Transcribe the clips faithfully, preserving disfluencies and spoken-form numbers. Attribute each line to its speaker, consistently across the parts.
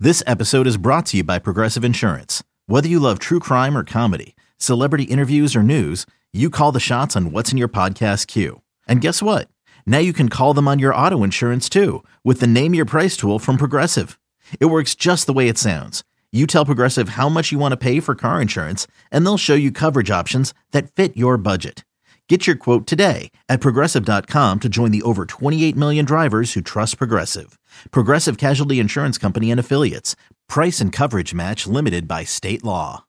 Speaker 1: This episode is brought to you by Progressive Insurance. Whether you love true crime or comedy, celebrity interviews or news, you call the shots on what's in your podcast queue. And guess what? Now you can call them on your auto insurance too with the Name Your Price tool from Progressive. It works just the way it sounds. You tell Progressive how much you want to pay for car insurance, and they'll show you coverage options that fit your budget. Get your quote today at Progressive dot com to join the over twenty-eight million drivers who trust Progressive. Progressive Casualty Insurance Company and Affiliates. Price and coverage match limited by state law.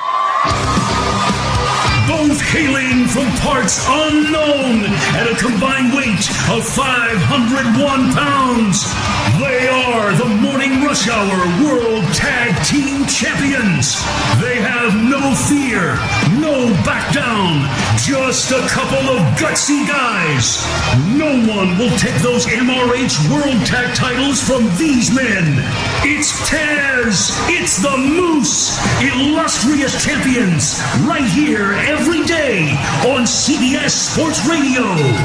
Speaker 2: Both hailing from parts unknown at a combined weight of five hundred one pounds. They are the Morning Rush Hour World Tag Team Champions. They have no fear, no back down, just a couple of gutsy guys. No one will take those M R H World Tag titles from these men. It's Taz, it's the Moose, illustrious champions, right here every day on C B S Sports Radio.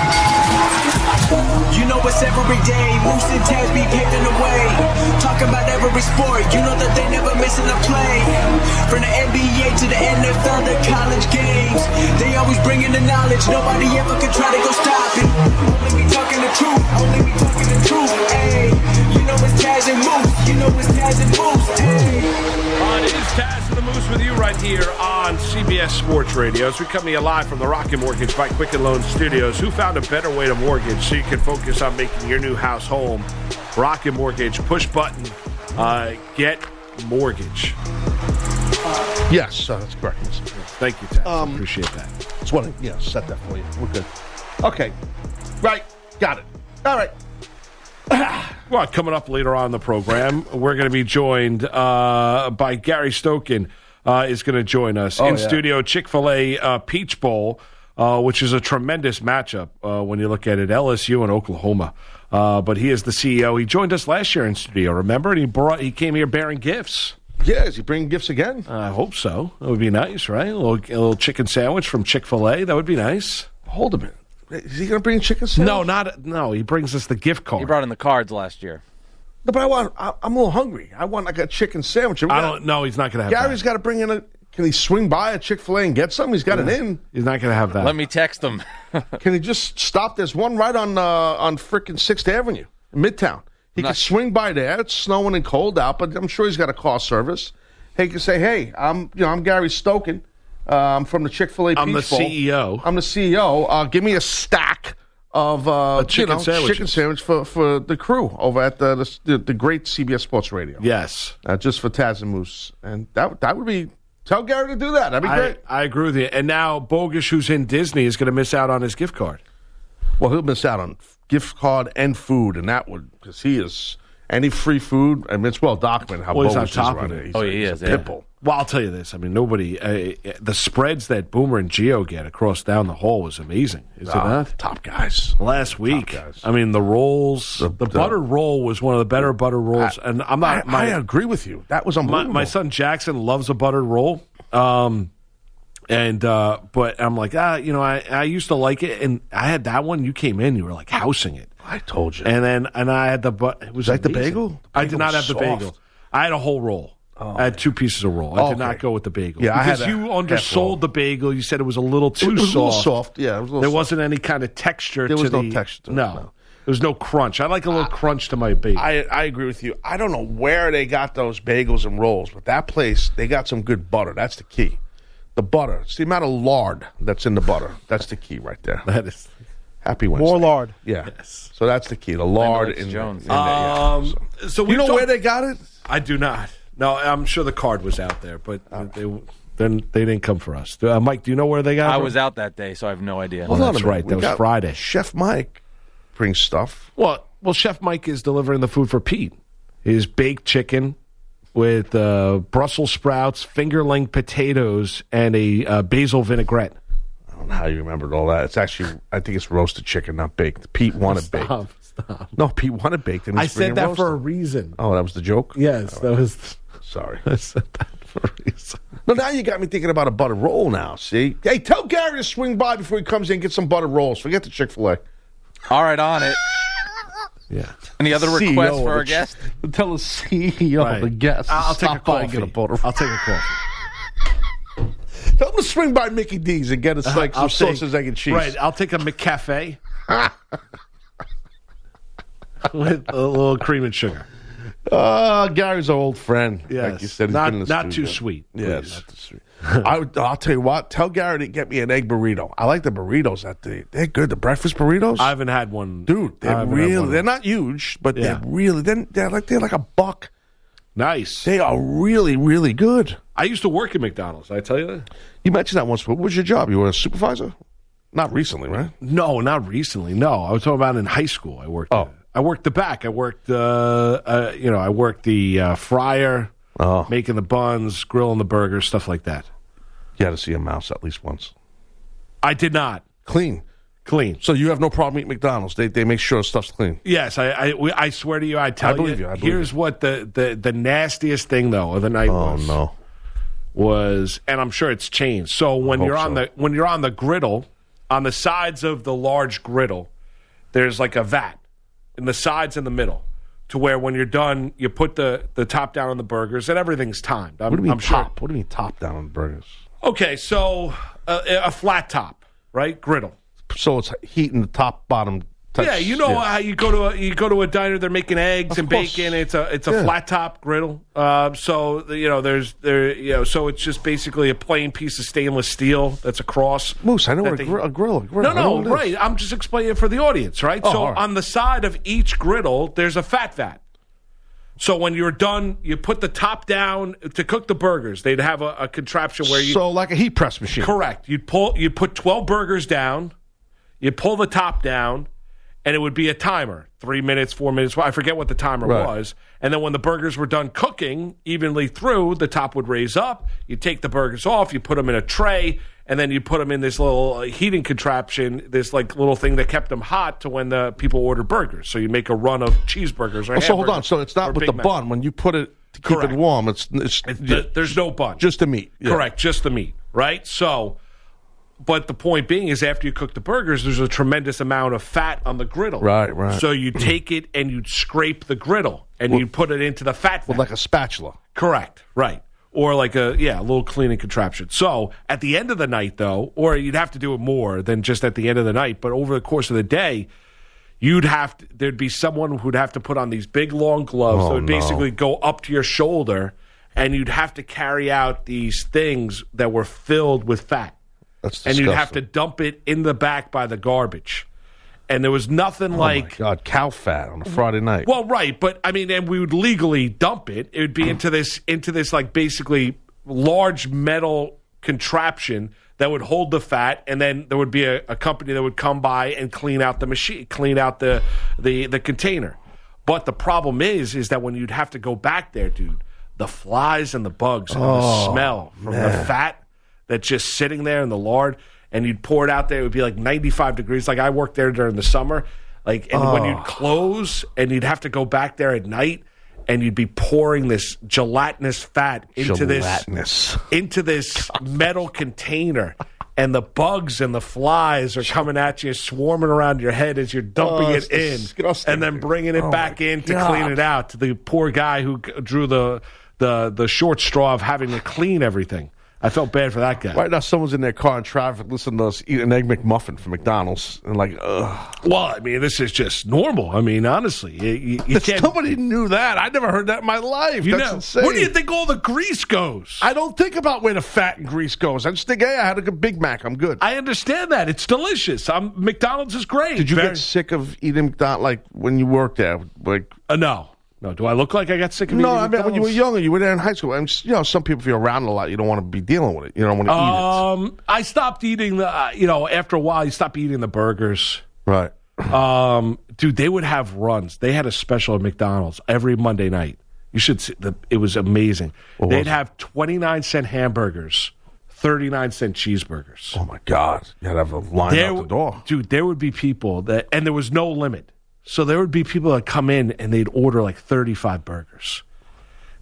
Speaker 3: You know it's every day, Moose and Taz be paving the way. Talking about every sport, you know that they never missing a play. From the N B A to the N F L, the college games, they always bringing the knowledge, nobody ever can try to go stop it. Only me talking the truth, only me talking the truth, ayy. You know it's Taz and Moose, you know it's Taz and Moose, ayy.
Speaker 4: Uh, it is Taz and the Moose with you right here on C B S Sports Radio. As we come to you live from the Rocket Mortgage by Quicken Loan Studios. Who found a better way to mortgage so you can focus on making your new house home? Rocket Mortgage, push button, uh, get mortgage.
Speaker 5: Yes, uh, that's correct. Yes.
Speaker 4: Thank you, Taz.
Speaker 5: Um,
Speaker 4: Appreciate that.
Speaker 5: Just want to, yeah, set that for you. We're good. Okay. Right. Got it. All right.
Speaker 4: Well, coming up later on in the program, we're going to be joined uh, by Gary Stokan. Uh, is going to join us
Speaker 5: oh,
Speaker 4: in
Speaker 5: yeah.
Speaker 4: studio. Chick-fil-A uh, Peach Bowl, uh, which is a tremendous matchup uh, when you look at it. L S U and Oklahoma. Uh, but he is the C E O. He joined us last year in studio. Remember, and he brought he came here bearing gifts.
Speaker 5: Yeah, is he bringing gifts again?
Speaker 4: I hope so. That would be nice, right? A little, a little chicken sandwich from Chick-fil-A. That would be nice.
Speaker 5: Hold a minute. Is he going to bring chicken sandwich?
Speaker 4: No, not no. He brings us the gift card.
Speaker 6: He brought in the cards last year.
Speaker 5: No, but I want. I, I'm a little hungry. I want like a chicken sandwich. We
Speaker 4: I
Speaker 5: got-
Speaker 4: don't. No, he's not going to have.
Speaker 5: Gary's
Speaker 4: that.
Speaker 5: got to bring in a. Can he swing by a Chick-fil-A and get something? He's got
Speaker 4: Yeah.
Speaker 5: it in.
Speaker 4: He's not going to have that.
Speaker 6: Let me text him.
Speaker 5: Can he just stop? There's one right on uh, on frickin' Sixth Avenue, in Midtown. He
Speaker 6: Not
Speaker 5: can swing by there. It's snowing and cold out, but I'm sure he's got a car service. He can say, "Hey, I'm you know I'm Gary Stokan. Uh, I'm from the Chick-fil-A.
Speaker 4: I'm the
Speaker 5: Peach Bowl.
Speaker 4: C E O.
Speaker 5: I'm the C E O. Uh, give me a stack of uh,
Speaker 4: chicken
Speaker 5: you know,
Speaker 4: sandwiches.
Speaker 5: chicken sandwich for, for the crew over at the the, the, the great C B S Sports Radio.
Speaker 4: Yes.
Speaker 5: Uh, just for Taz and Moose, and that that would be tell Gary to do that. That'd be
Speaker 4: I,
Speaker 5: great.
Speaker 4: I agree with you. And now Bogus, who's in Disney, is going to miss out on his gift card.
Speaker 5: Well, he'll miss out on gift card and food, and that would because he is any free food. I mean, it's well documented how
Speaker 4: Well, he's on
Speaker 5: Bogus is
Speaker 4: top of
Speaker 5: running.
Speaker 4: it.
Speaker 5: He's
Speaker 6: Oh,
Speaker 5: a,
Speaker 6: he
Speaker 5: he's
Speaker 6: is,
Speaker 5: a
Speaker 6: yeah.
Speaker 5: pit bull.
Speaker 4: Well, I'll tell you this. I mean, nobody, uh, the spreads that Boomer and Gio get across down the hall was amazing. Is it
Speaker 5: Ah,
Speaker 4: not?
Speaker 5: top guys.
Speaker 4: Last week,
Speaker 5: guys.
Speaker 4: I mean, the rolls, the,
Speaker 5: The- the-
Speaker 4: buttered roll was one of the better buttered rolls. and I'm
Speaker 5: I,
Speaker 4: not, my,
Speaker 5: I agree with you. That was
Speaker 4: my,
Speaker 5: unbelievable.
Speaker 4: my son Jackson loves a buttered roll. Um, and, uh, but I'm like, ah, you know, I, I used to like it. And I had that one. You came in, you were like housing it.
Speaker 5: I told you.
Speaker 4: And then, and I had the, but it was
Speaker 5: that the
Speaker 4: amazing.
Speaker 5: bagel? The
Speaker 4: I
Speaker 5: bagel
Speaker 4: did not have
Speaker 5: was
Speaker 4: the
Speaker 5: soft.
Speaker 4: bagel. I had a whole roll. I had two pieces of roll. I
Speaker 5: Oh,
Speaker 4: did not
Speaker 5: okay.
Speaker 4: go with the bagel.
Speaker 5: Yeah, I had
Speaker 4: because
Speaker 5: a
Speaker 4: you
Speaker 5: half roll.
Speaker 4: undersold the bagel. You said it was a little too
Speaker 5: it was
Speaker 4: soft.
Speaker 5: a little soft. Yeah, it was a little
Speaker 4: There
Speaker 5: soft.
Speaker 4: wasn't any kind of texture
Speaker 5: There
Speaker 4: to
Speaker 5: was no
Speaker 4: the
Speaker 5: texture to it,
Speaker 4: no.
Speaker 5: no.
Speaker 4: There was no crunch. I like a little crunch to my bagel.
Speaker 5: I, I agree with you. I don't know where they got those bagels and rolls, but that place, they got some good butter. That's the key. The butter. It's the amount of lard that's in the butter. That's the key right there.
Speaker 4: that is
Speaker 5: Happy Wednesday.
Speaker 7: More lard.
Speaker 5: Yeah.
Speaker 4: Yes.
Speaker 5: So that's the key. The lard
Speaker 6: Alex
Speaker 5: in,
Speaker 6: Jones.
Speaker 5: in there. Yeah.
Speaker 4: um.
Speaker 5: So-
Speaker 4: So
Speaker 5: you
Speaker 4: we
Speaker 5: know where they got it?
Speaker 4: I do not. No, I'm sure the card was out there, but they then they didn't come for us. Uh, Mike, do you know where they got it?
Speaker 6: I
Speaker 4: from?
Speaker 6: was out that day, so I have no idea.
Speaker 4: Hold
Speaker 5: Hold
Speaker 4: that's
Speaker 5: on a minute.
Speaker 4: right.
Speaker 5: We
Speaker 4: That was
Speaker 5: got
Speaker 4: Friday.
Speaker 5: Chef Mike brings stuff.
Speaker 4: Well, well, Chef Mike is delivering the food for Pete. His baked chicken with uh, Brussels sprouts, fingerling potatoes, and a uh, basil vinaigrette.
Speaker 5: I don't know how you remembered all that. It's actually, I think it's roasted chicken, not baked. Pete wanted baked.
Speaker 4: Stop, stop.
Speaker 5: No, Pete wanted baked. And
Speaker 4: I
Speaker 5: he's
Speaker 4: said
Speaker 5: bringing
Speaker 4: that for a
Speaker 5: roasted.
Speaker 4: reason.
Speaker 5: Oh, that was the joke?
Speaker 4: Yes, that was.
Speaker 5: Sorry.
Speaker 4: I said that for a reason.
Speaker 5: No, now you got me thinking about a buttered roll now, see? Hey, tell Gary to swing by before he comes in and get some buttered rolls. Forget the Chick-fil-A.
Speaker 6: All right, on it.
Speaker 4: Yeah.
Speaker 6: Any other
Speaker 5: C E O
Speaker 6: requests
Speaker 5: of
Speaker 6: for our
Speaker 5: the-
Speaker 6: guest?
Speaker 5: Tell the C E O
Speaker 4: Right.
Speaker 5: of the guest.
Speaker 4: I'll, I'll take a
Speaker 5: stop by
Speaker 4: coffee.
Speaker 5: and get a bottle.
Speaker 4: I'll take a coffee.
Speaker 5: Tell them to swing by Mickey D's and get us like some
Speaker 4: I'll take-
Speaker 5: sausage, egg, and cheese.
Speaker 4: Right. I'll take a McCafe with a little cream and sugar.
Speaker 5: Uh, Gary's our old friend.
Speaker 4: Yes.
Speaker 5: Like you said, he's
Speaker 4: Not-
Speaker 5: been in the
Speaker 4: not
Speaker 5: studio.
Speaker 4: too sweet,
Speaker 5: Yeah,
Speaker 4: please.
Speaker 5: not too sweet. I would, I'll tell you what. Tell Gary to get me an egg burrito. I like the burritos that they they're good. The breakfast burritos,
Speaker 4: I haven't had one,
Speaker 5: dude.
Speaker 4: I
Speaker 5: They're
Speaker 4: haven't had
Speaker 5: really
Speaker 4: one.
Speaker 5: they're not huge, but
Speaker 4: Yeah.
Speaker 5: they're really they're, they're like they're like a buck.
Speaker 4: Nice.
Speaker 5: They are really really good.
Speaker 4: I used to work at McDonald's. Did I tell you that?
Speaker 5: You mentioned that once. What was your job? You were a supervisor? Not recently, right?
Speaker 4: No, not recently. No, I was talking about in high school. I worked.
Speaker 5: Oh.
Speaker 4: I worked the back. I worked. Uh, uh, you know, I worked the uh, fryer,
Speaker 5: Oh.
Speaker 4: making the buns, grilling the burgers, stuff like that.
Speaker 5: You had to see a mouse at least once.
Speaker 4: I did not
Speaker 5: Clean.
Speaker 4: clean.
Speaker 5: So you have no problem eating McDonald's. They they make sure stuff's clean.
Speaker 4: Yes, I. I, we, I swear to you, I tell
Speaker 5: I believe you, I believe
Speaker 4: here's what the, the the nastiest thing though of the night
Speaker 5: Oh
Speaker 4: was.
Speaker 5: no.
Speaker 4: was, and I'm sure it's changed. So when
Speaker 5: hope
Speaker 4: you're on
Speaker 5: so.
Speaker 4: the when you're on the griddle, on the sides of the large griddle, there's like a vat in the sides in the middle, to where when you're done, you put the, the top down on the burgers, and everything's timed. I'm,
Speaker 5: What do you mean
Speaker 4: I'm sure-
Speaker 5: top? What do you mean top down on burgers?
Speaker 4: Okay, so uh, a flat top, right? Griddle.
Speaker 5: So it's heating the top bottom. Type,
Speaker 4: Yeah, you know how you go to a, you go to a diner, they're making eggs
Speaker 5: Of
Speaker 4: and
Speaker 5: course.
Speaker 4: bacon. It's a it's a
Speaker 5: Yeah.
Speaker 4: flat top griddle. Uh, so you know there's there you know so it's just basically a plain piece of stainless steel that's across.
Speaker 5: Moose, I know
Speaker 4: that
Speaker 5: what a,
Speaker 4: they-
Speaker 5: gr- a grill. A grill.
Speaker 4: No,
Speaker 5: I know
Speaker 4: no,
Speaker 5: what it is.
Speaker 4: right. I'm just explaining it for the audience, right?
Speaker 5: Oh,
Speaker 4: so
Speaker 5: all right.
Speaker 4: on the side of each griddle, there's a fat vat. So when you're done, you put the top down to cook the burgers. They'd have a, a contraption where you
Speaker 5: So like a heat press machine.
Speaker 4: correct. You'd pull, you put twelve burgers down. You pull the top down, and it would be a timer: three minutes, four minutes. I forget what the timer
Speaker 5: Right.
Speaker 4: was. And then when the burgers were done cooking evenly through, the top would raise up. You take the burgers off. You put them in a tray. And then you put them in this little uh, heating contraption, this like little thing that kept them hot to when the people ordered burgers. So you make a run of cheeseburgers or
Speaker 5: Oh, so hold on.
Speaker 4: hamburgers
Speaker 5: So it's
Speaker 4: or
Speaker 5: not with
Speaker 4: Big
Speaker 5: the
Speaker 4: Mac.
Speaker 5: bun. When you put it to keep
Speaker 4: Correct.
Speaker 5: it warm, it's it's,
Speaker 4: Th- There's no bun.
Speaker 5: just the meat. Yeah.
Speaker 4: Correct, just the meat, right? So, but the point being is after you cook the burgers, there's a tremendous amount of fat on the griddle.
Speaker 5: Right, right.
Speaker 4: So you take it and you'd scrape the griddle and you put it into the fat
Speaker 5: With
Speaker 4: vat.
Speaker 5: like a spatula.
Speaker 4: Correct, right. Or like a, yeah, a little cleaning contraption. So at the end of the night, though, or you'd have to do it more than just at the end of the night, but over the course of the day, you'd have to, there'd be someone who'd have to put on these big long gloves
Speaker 5: Oh,
Speaker 4: that would
Speaker 5: no.
Speaker 4: basically go up to your shoulder, and you'd have to carry out these things that were filled with fat.
Speaker 5: That's
Speaker 4: And you'd have to
Speaker 5: disgusting.
Speaker 4: dump it in the back by the garbage. And there was nothing
Speaker 5: Oh
Speaker 4: like.
Speaker 5: my God, cow fat on a Friday night.
Speaker 4: Well, right, but I mean, and we would legally dump it. It would be into this, into this, like basically large metal contraption that would hold the fat, and then there would be a, a company that would come by and clean out the machine, clean out the the the container. But the problem is, is that when you'd have to go back there, dude, the flies and the bugs and the smell from the fat that's just sitting there in the lard, and you'd pour it out there, it would be like ninety-five degrees. Like I worked there during the summer, like, and when you'd close and you'd have to go back there at night, and you'd be pouring this gelatinous fat into
Speaker 5: Gelatinous.
Speaker 4: this into this metal container. And the bugs and the flies are coming at you, swarming around your head as you're dumping
Speaker 5: Oh,
Speaker 4: it
Speaker 5: it's
Speaker 4: in,
Speaker 5: disgusting.
Speaker 4: and then bringing it
Speaker 5: Oh,
Speaker 4: back
Speaker 5: my
Speaker 4: in to
Speaker 5: God.
Speaker 4: clean it out. To the poor guy who g- drew the the the short straw of having to clean everything. I felt bad for that guy.
Speaker 5: Right now, someone's in their car in traffic listening to us eat an Egg McMuffin from McDonald's. And like, ugh.
Speaker 4: Well, I mean, this is just normal. I mean, honestly, you, you, you can't.
Speaker 5: Nobody knew that. I never heard that in my life.
Speaker 4: You
Speaker 5: That's
Speaker 4: know,
Speaker 5: insane.
Speaker 4: where do you think all the grease goes?
Speaker 5: I don't think about where the fat and grease goes. I just think, hey, I had a good Big Mac. I'm good.
Speaker 4: I understand that. It's delicious. I'm, McDonald's is great.
Speaker 5: Did you
Speaker 4: Very-
Speaker 5: get sick of eating McDonald's, like, when you worked there? Like,
Speaker 4: Uh, no. No. Do I look like I got sick of
Speaker 5: no,
Speaker 4: eating
Speaker 5: I mean, when you were
Speaker 4: McDonald's?
Speaker 5: younger, you were there in high school. And, you know, some people, if you're around a lot, you don't want to be dealing with it. You don't want to
Speaker 4: Um, I stopped eating the, uh, you know, after a while, you stop eating the burgers.
Speaker 5: eat it. Right.
Speaker 4: Um, dude, they would have runs. They had a special at McDonald's every Monday night. You should see the, it was amazing.
Speaker 5: What
Speaker 4: They'd
Speaker 5: was it?
Speaker 4: have twenty-nine cent hamburgers, thirty-nine cent cheeseburgers.
Speaker 5: Oh, my God. You had to have a line
Speaker 4: There
Speaker 5: out the door.
Speaker 4: Dude, there would be people that, and there was no limit. So there would be people that come in and they'd order like thirty-five burgers.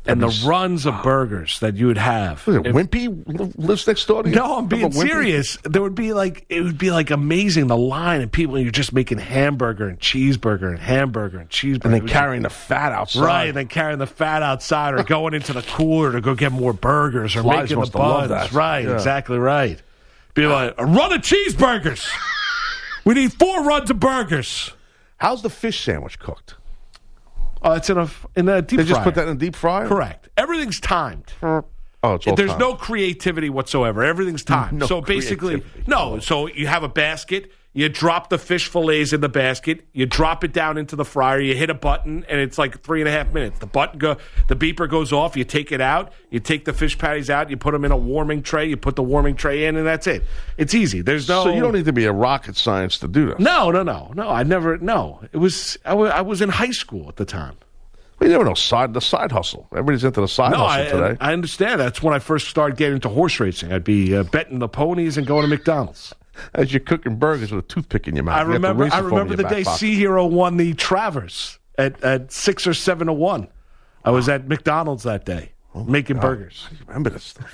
Speaker 4: and the
Speaker 5: That'd be-
Speaker 4: runs of burgers that you would have.
Speaker 5: Was it
Speaker 4: If-
Speaker 5: Wimpy li- lives next door to you?
Speaker 4: No, I'm being
Speaker 5: Remember Wimpy?
Speaker 4: serious. There would be like it would be like amazing the line of people. You're just making hamburger and cheeseburger and hamburger and cheeseburger,
Speaker 5: And
Speaker 4: It
Speaker 5: then
Speaker 4: was-
Speaker 5: carrying the fat outside.
Speaker 4: right, and then carrying the fat outside or going into the cooler to go get more burgers or
Speaker 5: Flies
Speaker 4: making the
Speaker 5: must have loved
Speaker 4: buns.
Speaker 5: that.
Speaker 4: Right,
Speaker 5: Yeah.
Speaker 4: exactly right. Be like a run of cheeseburgers. We need four runs of burgers.
Speaker 5: How's the fish sandwich cooked?
Speaker 4: Oh, it's in a in a deep
Speaker 5: They just
Speaker 4: fryer.
Speaker 5: put that in a deep fryer?
Speaker 4: Correct. Everything's timed.
Speaker 5: Oh, it's all
Speaker 4: There's
Speaker 5: time.
Speaker 4: no creativity whatsoever. Everything's timed.
Speaker 5: No
Speaker 4: so basically,
Speaker 5: creativity.
Speaker 4: no. So you have a basket. You drop the fish fillets in the basket. You drop it down into the fryer. You hit a button, and it's like three and a half minutes. The button go, the beeper goes off. You take it out. You take the fish patties out. You put them in a warming tray. You put the warming tray in, and that's it. It's easy. There's no.
Speaker 5: So you don't need to be a rocket science to do this.
Speaker 4: No, no, no, no. I never. No, it was. I was, I was in high school at the time.
Speaker 5: You never know. Side the side hustle. Everybody's into the side
Speaker 4: No,
Speaker 5: hustle
Speaker 4: I,
Speaker 5: today.
Speaker 4: I understand. That's when I first started getting into horse racing. I'd be uh, betting the ponies and going to McDonald's.
Speaker 5: As you're cooking burgers with a toothpick in your mouth.
Speaker 4: I
Speaker 5: You got the
Speaker 4: remember.
Speaker 5: razor
Speaker 4: I
Speaker 5: foam
Speaker 4: remember
Speaker 5: in
Speaker 4: the
Speaker 5: your
Speaker 4: day
Speaker 5: back pocket.
Speaker 4: Sea Hero won the Travers at, at six or seven to one. I was at McDonald's that day making burgers.
Speaker 5: I remember this stuff.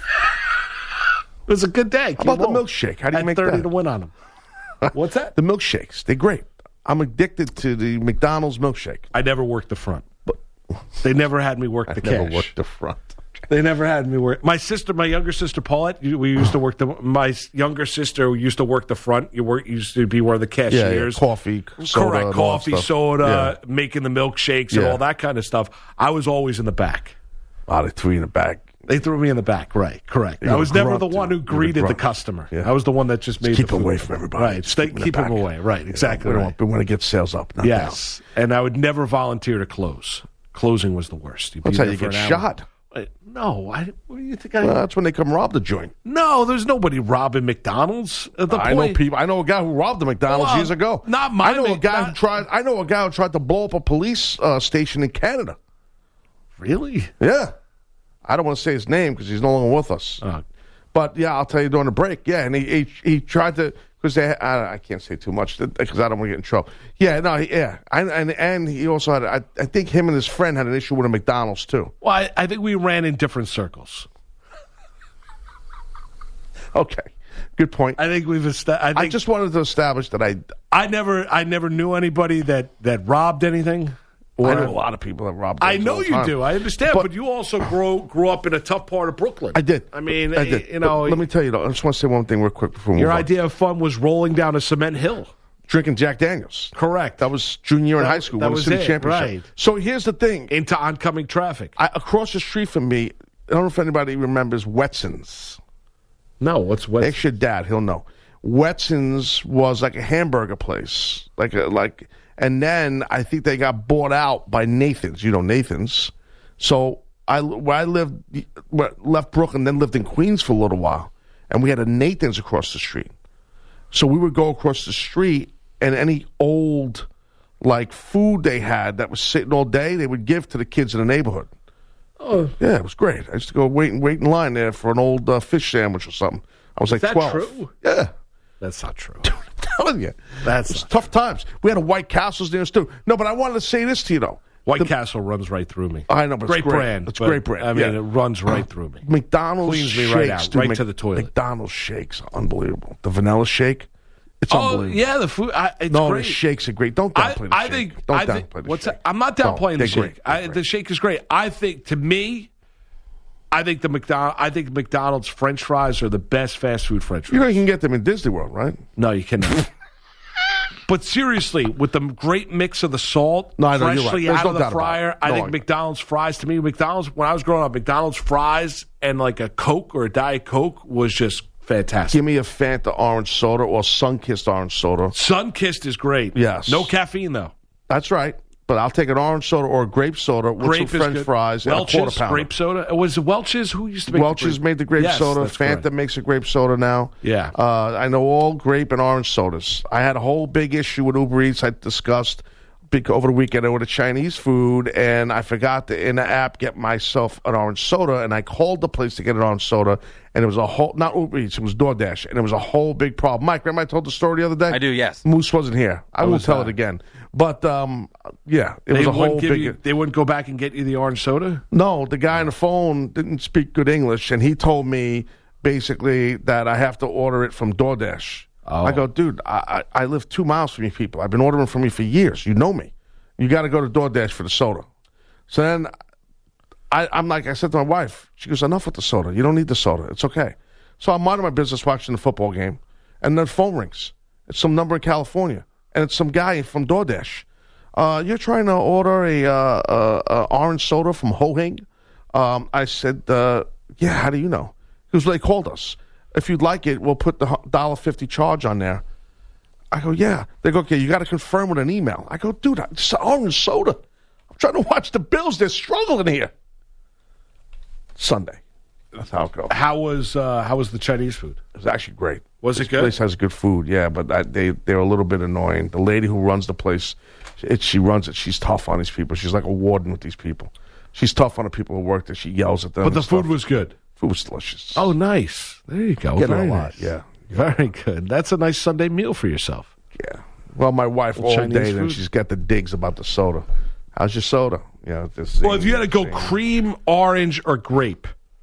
Speaker 4: It was a good day.
Speaker 5: How about the milkshake? How do you
Speaker 4: At
Speaker 5: make
Speaker 4: thirty
Speaker 5: that?
Speaker 4: to win on them. What's that?
Speaker 5: The milkshakes. They're great. I'm addicted to the McDonald's milkshake.
Speaker 4: I never worked the front. They never had me work
Speaker 5: I
Speaker 4: the
Speaker 5: never
Speaker 4: cash.
Speaker 5: worked the front.
Speaker 4: They never had me work. My sister, my younger sister Paulette, you- we used to work the. My s- younger sister used to work the front. You work used to be one of the
Speaker 5: Yeah, yeah,
Speaker 4: cashiers.
Speaker 5: coffee, soda,
Speaker 4: Correct,
Speaker 5: and all that
Speaker 4: coffee,
Speaker 5: stuff.
Speaker 4: soda, making the milkshakes and
Speaker 5: Yeah.
Speaker 4: all that kind of stuff. I was always in the back.
Speaker 5: Yeah. Oh, they threw you in the bag.
Speaker 4: They threw me in the back, right? Correct.
Speaker 5: You're
Speaker 4: I was
Speaker 5: a
Speaker 4: never
Speaker 5: grunt,
Speaker 4: the one who
Speaker 5: dude. You're a
Speaker 4: greeted the
Speaker 5: grunt.
Speaker 4: customer.
Speaker 5: Yeah.
Speaker 4: I was the one that just made
Speaker 5: keep
Speaker 4: the
Speaker 5: away
Speaker 4: food.
Speaker 5: from everybody.
Speaker 4: Right,
Speaker 5: Just
Speaker 4: stay,
Speaker 5: keep 'em in
Speaker 4: keep
Speaker 5: the
Speaker 4: them
Speaker 5: back.
Speaker 4: away. Right,
Speaker 5: You know,
Speaker 4: exactly.
Speaker 5: we, don't
Speaker 4: right.
Speaker 5: want, we want to get sales up, not
Speaker 4: Yes, and I would never volunteer to close. Closing was the worst. You'd
Speaker 5: down. That's
Speaker 4: be
Speaker 5: how
Speaker 4: there
Speaker 5: you
Speaker 4: for
Speaker 5: get
Speaker 4: an hour.
Speaker 5: shot.
Speaker 4: Wait, No, I. What do you think? I?
Speaker 5: Well, that's when they come rob the joint.
Speaker 4: no, there's nobody robbing McDonald's. Uh, The
Speaker 5: I
Speaker 4: point,
Speaker 5: know people. I know a guy who robbed the McDonald's
Speaker 4: Well,
Speaker 5: years ago.
Speaker 4: not my
Speaker 5: I know a
Speaker 4: Mc-
Speaker 5: guy who
Speaker 4: not-
Speaker 5: tried. I know a guy who tried to blow up a police uh, station in Canada.
Speaker 4: Really?
Speaker 5: Yeah, I don't want to say his name because he's no longer with us.
Speaker 4: Uh,
Speaker 5: But yeah, I'll tell you during the break. Yeah, and he he, he tried to because they I, I can't say too much because I don't want to get in trouble. Yeah, no, he, yeah, and, and and he also had I, I think him and his friend had an issue with a McDonald's too.
Speaker 4: well, I, I think we ran in different circles.
Speaker 5: Okay, good point.
Speaker 4: I think we've. Esta- I, think,
Speaker 5: I just wanted to establish that I
Speaker 4: I never. I never knew anybody that that robbed anything.
Speaker 5: I know a lot of people that robbed.
Speaker 4: I
Speaker 5: things
Speaker 4: know
Speaker 5: all the
Speaker 4: you
Speaker 5: time.
Speaker 4: do. I understand, but,
Speaker 5: But-
Speaker 4: you also grew grew up in a tough part of Brooklyn.
Speaker 5: I did.
Speaker 4: I mean,
Speaker 5: I did.
Speaker 4: you know,
Speaker 5: But let me tell you though. I just want to say one thing real quick before we
Speaker 4: your
Speaker 5: move on.
Speaker 4: idea of fun was rolling down a cement hill.
Speaker 5: Drinking Jack Daniels.
Speaker 4: Correct.
Speaker 5: That was junior year in
Speaker 4: That-
Speaker 5: high school.
Speaker 4: that
Speaker 5: Won the
Speaker 4: was
Speaker 5: city
Speaker 4: it,
Speaker 5: championship.
Speaker 4: right.
Speaker 5: So here's the thing.
Speaker 4: Into oncoming traffic.
Speaker 5: I, across the street from me, I don't know if anybody remembers Wetson's.
Speaker 4: No, what's what?
Speaker 5: Ask your dad; he'll know. Wetson's was like a hamburger place, like a like, and then I think they got bought out by Nathan's. You know Nathan's. So I where I lived, where- left Brooklyn, then lived in Queens for a little while, and we had a Nathan's across the street. So we would go across the street, and any old like food they had that was sitting all day, they would give to the kids in the neighborhood.
Speaker 4: Oh,
Speaker 5: Yeah, it was great. I used to go wait and wait in line there for an old uh, fish sandwich or something. I was like
Speaker 4: that
Speaker 5: twelve.
Speaker 4: true?
Speaker 5: Yeah,
Speaker 4: that's not true.
Speaker 5: I'm telling you,
Speaker 4: That's
Speaker 5: it was
Speaker 4: not
Speaker 5: tough times. We had a White Castle's near us too. No, but I wanted to say this to you though.
Speaker 4: White
Speaker 5: The-
Speaker 4: Castle runs right through me.
Speaker 5: I know, but it's
Speaker 4: great
Speaker 5: great.
Speaker 4: brand.
Speaker 5: It's
Speaker 4: but,
Speaker 5: great brand,
Speaker 4: I mean,
Speaker 5: yeah.
Speaker 4: it runs right through me.
Speaker 5: McDonald's
Speaker 4: Cleans me
Speaker 5: shakes,
Speaker 4: right out,
Speaker 5: dude,
Speaker 4: right
Speaker 5: Mc-
Speaker 4: to the toilet.
Speaker 5: McDonald's shakes, are unbelievable. The vanilla shake, it's
Speaker 4: Oh
Speaker 5: unbelievable.
Speaker 4: yeah, the food. I, it's
Speaker 5: no,
Speaker 4: great.
Speaker 5: the shakes are great. Don't
Speaker 4: I,
Speaker 5: downplay the
Speaker 4: I
Speaker 5: shake.
Speaker 4: think.
Speaker 5: Don't
Speaker 4: I
Speaker 5: downplay
Speaker 4: think,
Speaker 5: the
Speaker 4: what's
Speaker 5: shake.
Speaker 4: that? I'm not
Speaker 5: Don't.
Speaker 4: downplaying
Speaker 5: They're
Speaker 4: the shake.
Speaker 5: great. They're
Speaker 4: I,
Speaker 5: great.
Speaker 4: the shake is great. I think to me, I think the McDonald. I think McDonald's French fries are the best fast food French fries.
Speaker 5: You know you can get them in Disney World, right?
Speaker 4: No, you cannot. But seriously, with the great mix of the salt,
Speaker 5: No, I know, you're
Speaker 4: freshly
Speaker 5: right. There's
Speaker 4: out
Speaker 5: no
Speaker 4: of the
Speaker 5: doubt about
Speaker 4: fryer,
Speaker 5: it.
Speaker 4: I
Speaker 5: No,
Speaker 4: think
Speaker 5: I-
Speaker 4: McDonald's fries, to me, McDonald's, when I was growing up, McDonald's fries and like a Coke or a Diet Coke was just fantastic.
Speaker 5: Give me a Fanta orange soda or Sunkissed orange soda.
Speaker 4: Sun-kissed is great.
Speaker 5: Yes.
Speaker 4: No caffeine, though.
Speaker 5: That's right. But I'll take an orange soda or a grape soda with
Speaker 4: Grape
Speaker 5: some
Speaker 4: is
Speaker 5: French
Speaker 4: good.
Speaker 5: fries and a quarter
Speaker 4: Welch's,
Speaker 5: pounder.
Speaker 4: grape soda. Was it Welch's? Who used to make the
Speaker 5: Welch's
Speaker 4: grape?
Speaker 5: made the grape
Speaker 4: Yes,
Speaker 5: soda.
Speaker 4: that's
Speaker 5: Fanta
Speaker 4: correct.
Speaker 5: makes a grape soda now.
Speaker 4: Yeah.
Speaker 5: Uh, I know all grape and orange sodas. I had a whole big issue with Uber Eats I discussed. big over the weekend. I ordered Chinese food, and I forgot to in the app get myself an orange soda, and I called the place to get an orange soda, and it was a whole not Uber Eats, it was DoorDash, and it was a whole big problem. Mike, remember I told the story the other day?
Speaker 6: I do, yes.
Speaker 5: Moose wasn't here. I won't
Speaker 4: was
Speaker 5: tell
Speaker 4: that?
Speaker 5: it again. But um, yeah, it
Speaker 4: They
Speaker 5: was a
Speaker 4: wouldn't
Speaker 5: whole
Speaker 4: give
Speaker 5: big.
Speaker 4: you, they wouldn't go back and get you the orange soda?
Speaker 5: No, the guy on the phone didn't speak good English, and he told me basically that I have to order it from DoorDash.
Speaker 4: Oh.
Speaker 5: I go, dude, I, I I live two miles from you people. I've been ordering from you for years. You know me. You got to go to DoorDash for the soda. So then I, I'm like, I said to my wife, she goes, enough with the soda. You don't need the soda. It's okay. So I'm minding my business watching the football game, and the phone rings. It's some number in California, and it's some guy from DoorDash. Uh, you're trying to order a, uh, uh, uh, orange soda from Ho Hing? Um, I said, uh, yeah, how do you know? He goes, well, they called us. If you'd like it, we'll put the one dollar fifty charge on there. I go, yeah. They go, okay, you got to confirm with an email. I go, dude, it's orange soda. I'm trying to watch the Bills. They're struggling here. Sunday. That's how it goes.
Speaker 4: How was uh, how was the Chinese food?
Speaker 5: It was actually great.
Speaker 4: Was
Speaker 5: this
Speaker 4: it good?
Speaker 5: Place has good food, yeah, but I, they they're a little bit annoying. The lady who runs the place, it, she runs it. She's tough on these people. She's like a warden with these people. She's tough on the people who work there. She yells at them.
Speaker 4: But the
Speaker 5: and stuff.
Speaker 4: food was good.
Speaker 5: Food was delicious.
Speaker 4: Oh, nice. There you go.
Speaker 5: Yeah,
Speaker 4: Very
Speaker 5: no,
Speaker 4: nice.
Speaker 5: yeah.
Speaker 4: Very good. That's a nice Sunday meal for yourself.
Speaker 5: Yeah. Well, my wife all
Speaker 4: Chinese
Speaker 5: day, then
Speaker 4: food?
Speaker 5: she's got the digs about the soda. How's your soda? You know, this
Speaker 4: Well, if you had to go cream, orange, or grape,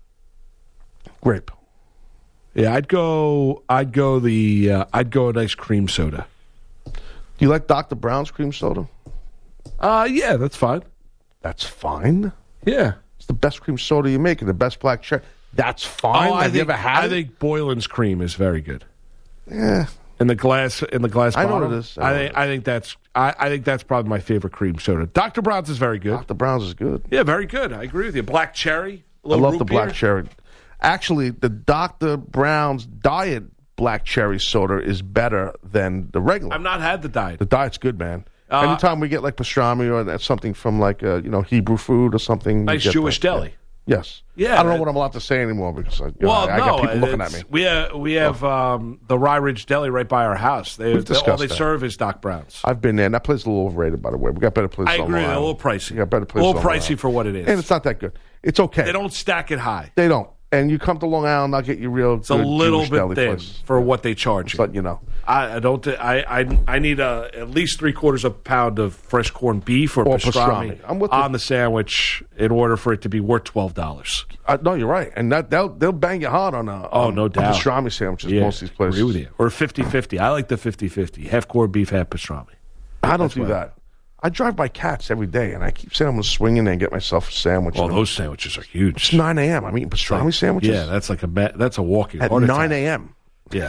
Speaker 5: grape.
Speaker 4: yeah, I'd go. I'd go the. Uh, I'd go a nice cream soda.
Speaker 5: Do you like Doctor Brown's cream soda?
Speaker 4: Uh yeah, that's fine.
Speaker 5: That's fine.
Speaker 4: Yeah.
Speaker 5: It's the best cream soda you make and the best black cherry. That's fine.
Speaker 4: Oh, I
Speaker 5: Have
Speaker 4: think,
Speaker 5: you ever had
Speaker 4: I
Speaker 5: it?
Speaker 4: think Boylan's cream is very good.
Speaker 5: Yeah.
Speaker 4: In the glass, in the glass
Speaker 5: I know
Speaker 4: bottle.
Speaker 5: what it is. I
Speaker 4: I,
Speaker 5: know
Speaker 4: think.
Speaker 5: what it
Speaker 4: I think that's. I, I think that's probably my favorite cream soda. Doctor Brown's is very good.
Speaker 5: Doctor Brown's is good.
Speaker 4: Yeah, very good. I agree with you. Black cherry. a
Speaker 5: I
Speaker 4: little
Speaker 5: love
Speaker 4: root
Speaker 5: the black
Speaker 4: beer.
Speaker 5: cherry. Actually, the Doctor Brown's diet black cherry soda is better than the regular.
Speaker 4: I've not had the diet.
Speaker 5: The diet's good, man.
Speaker 4: Uh,
Speaker 5: Anytime we get like pastrami or that's something from like uh, you know Hebrew food or something, we
Speaker 4: Nice
Speaker 5: get
Speaker 4: Jewish
Speaker 5: that.
Speaker 4: deli.
Speaker 5: Yeah. Yes.
Speaker 4: Yeah,
Speaker 5: I don't know
Speaker 4: that-
Speaker 5: what I'm allowed to say anymore because I, you know,
Speaker 4: Well,
Speaker 5: I, I
Speaker 4: no,
Speaker 5: got people looking at
Speaker 4: it's-
Speaker 5: me.
Speaker 4: We have we have um, the Rye Ridge Deli right by our house. They,
Speaker 5: We've
Speaker 4: they all
Speaker 5: discussed
Speaker 4: they
Speaker 5: that.
Speaker 4: serve is Doc Brown's.
Speaker 5: I've been there, and that place is a little overrated, by the way. We got better places.
Speaker 4: I
Speaker 5: on
Speaker 4: agree.
Speaker 5: Long
Speaker 4: They're a little
Speaker 5: Island.
Speaker 4: pricey.
Speaker 5: We got better
Speaker 4: A
Speaker 5: places.
Speaker 4: little
Speaker 5: on Long
Speaker 4: pricey
Speaker 5: Island.
Speaker 4: for what it is.
Speaker 5: and it's not that good. It's okay.
Speaker 4: They don't stack it high.
Speaker 5: They don't. And you come to Long Island, I'll get you real.
Speaker 4: It's a little bit thin for what they charge you.
Speaker 5: But you know,
Speaker 4: I, I don't. I I, I need a, at least three quarters of a pound of fresh corned beef or,
Speaker 5: Or
Speaker 4: pastrami,
Speaker 5: pastrami. I'm with you.
Speaker 4: on the sandwich in order for it to be worth twelve dollars.
Speaker 5: I, no, you're right, and that they'll they'll bang you hard on a
Speaker 4: Oh,
Speaker 5: on,
Speaker 4: no
Speaker 5: on
Speaker 4: doubt.
Speaker 5: pastrami sandwiches.
Speaker 4: Yeah,
Speaker 5: Most of these places.
Speaker 4: agree with you. Or fifty-fifty. I like the fifty-fifty. Half corned beef, half pastrami.
Speaker 5: I don't do
Speaker 4: what-
Speaker 5: that. I drive by Cats every day, and I keep saying I'm going to swing in there and get myself a sandwich.
Speaker 4: Oh,
Speaker 5: And
Speaker 4: those sandwiches are huge.
Speaker 5: It's nine a.m. I'm eating pastrami sandwiches.
Speaker 4: Yeah, that's like a ma- that's a walking
Speaker 5: at
Speaker 4: heart attack.
Speaker 5: nine a.m.
Speaker 4: Yeah.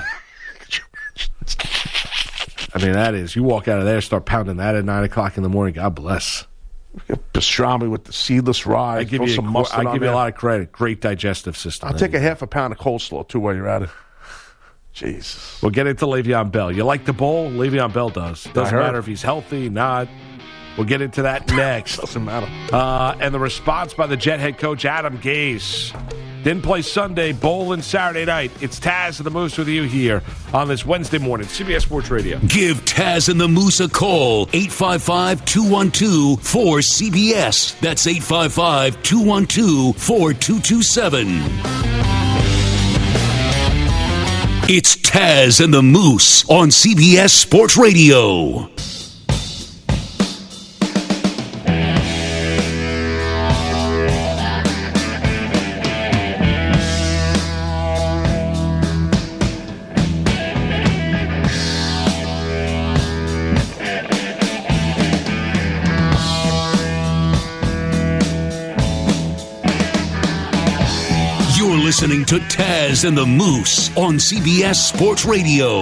Speaker 4: I mean, that is. You walk out of there, start pounding that at nine o'clock in the morning. God bless.
Speaker 5: Pastrami with the seedless rye.
Speaker 4: I give
Speaker 5: throw
Speaker 4: you, a,
Speaker 5: some
Speaker 4: qu-
Speaker 5: mustard
Speaker 4: I
Speaker 5: on
Speaker 4: give you a
Speaker 5: there.
Speaker 4: lot of credit. Great digestive system.
Speaker 5: I'll take a half a pound of coleslaw too while you're at it. Jesus.
Speaker 4: We'll get into Le'Veon Bell. You like the bowl? Le'Veon Bell does. Doesn't
Speaker 5: heard.
Speaker 4: matter if he's healthy, not. We'll get into that next.
Speaker 5: Doesn't matter.
Speaker 4: Uh, and the response by the Jet head coach, Adam Gase. Didn't play Sunday, bowling Saturday night. It's Taz and the Moose with you here on this Wednesday morning, C B S Sports Radio.
Speaker 2: Give Taz and the Moose a call. eight five five, two one two, four C B S. That's eight five five, two one two, four two two seven. It's Taz and the Moose on C B S Sports Radio. You're listening to Taz and the Moose on C B S Sports Radio.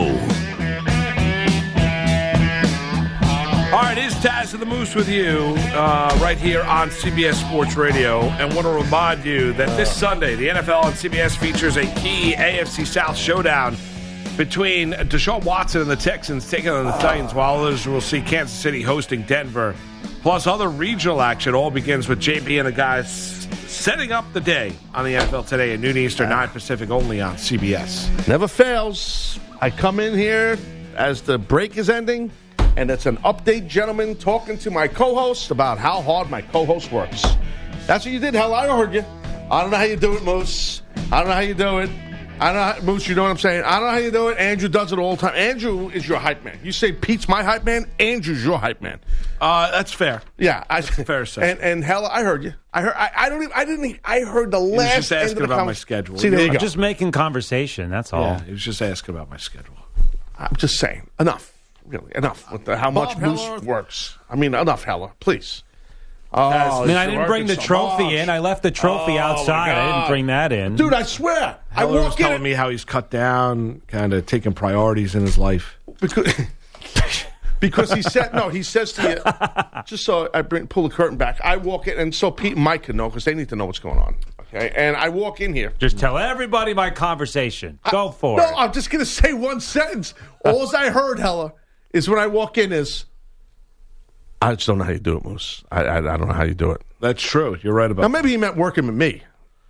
Speaker 4: All right, it's Taz and the Moose with you uh, right here on C B S Sports Radio. And want to remind you that this Sunday, the N F L on C B S features a key A F C South showdown between Deshaun Watson and the Texans taking on the Titans, while others will see Kansas City hosting Denver. Plus, other regional action all begins with J B and the guys setting up the day on the N F L Today at noon Eastern, nine Pacific, only on C B S.
Speaker 5: Never fails. I come in here as the break is ending. and it's an update gentleman talking to my co-host about how hard my co-host works. That's what you did, Hell. I heard you. I don't know how you do it, Moose. I don't know how you do it. I don't know how, Moose, you know what I'm saying? I don't know how you do it. Andrew does it all the time. Andrew is your hype man. You say Pete's my hype man, Andrew's your hype man.
Speaker 4: Uh, that's fair.
Speaker 5: Yeah, I,
Speaker 4: fair assessment.
Speaker 5: And and Hella, I heard you. I heard. I, I don't. Even, I didn't. Even, I heard the
Speaker 4: He was
Speaker 5: last.
Speaker 4: just asking
Speaker 5: end of the
Speaker 4: about
Speaker 5: com-
Speaker 4: my schedule.
Speaker 5: See, there you
Speaker 6: I'm
Speaker 5: go.
Speaker 6: just making conversation. That's all.
Speaker 4: Yeah, he was just asking about my schedule.
Speaker 5: I'm just saying. Enough. Really, enough with the, how much
Speaker 4: Bob
Speaker 5: Moose
Speaker 4: Heller.
Speaker 5: works. I mean, enough, Hella. Please. Oh,
Speaker 6: I mean, I didn't
Speaker 5: you're
Speaker 6: bring the
Speaker 5: working so
Speaker 6: trophy
Speaker 5: much.
Speaker 6: in. I left the trophy
Speaker 5: Oh, my
Speaker 6: outside. I didn't
Speaker 5: God.
Speaker 6: bring that in.
Speaker 5: Dude, I swear. I
Speaker 4: Heller was
Speaker 5: walk in
Speaker 4: telling me how he's cut down, kind of taking priorities in his life.
Speaker 5: because, because he said no. He says to you, just so I bring pull the curtain back. I walk in, and so Pete and Mike can know because they need to know what's going on. Okay, and I walk in here.
Speaker 6: Just tell everybody my conversation. Go for
Speaker 5: no,
Speaker 6: it.
Speaker 5: I'm just gonna say one sentence. All I heard, Hella, is when I walk in is, I just don't know how you do it, Moose. I I, I don't know how you do it.
Speaker 4: That's true. You're right about
Speaker 5: Now
Speaker 4: that.
Speaker 5: maybe he meant working with me.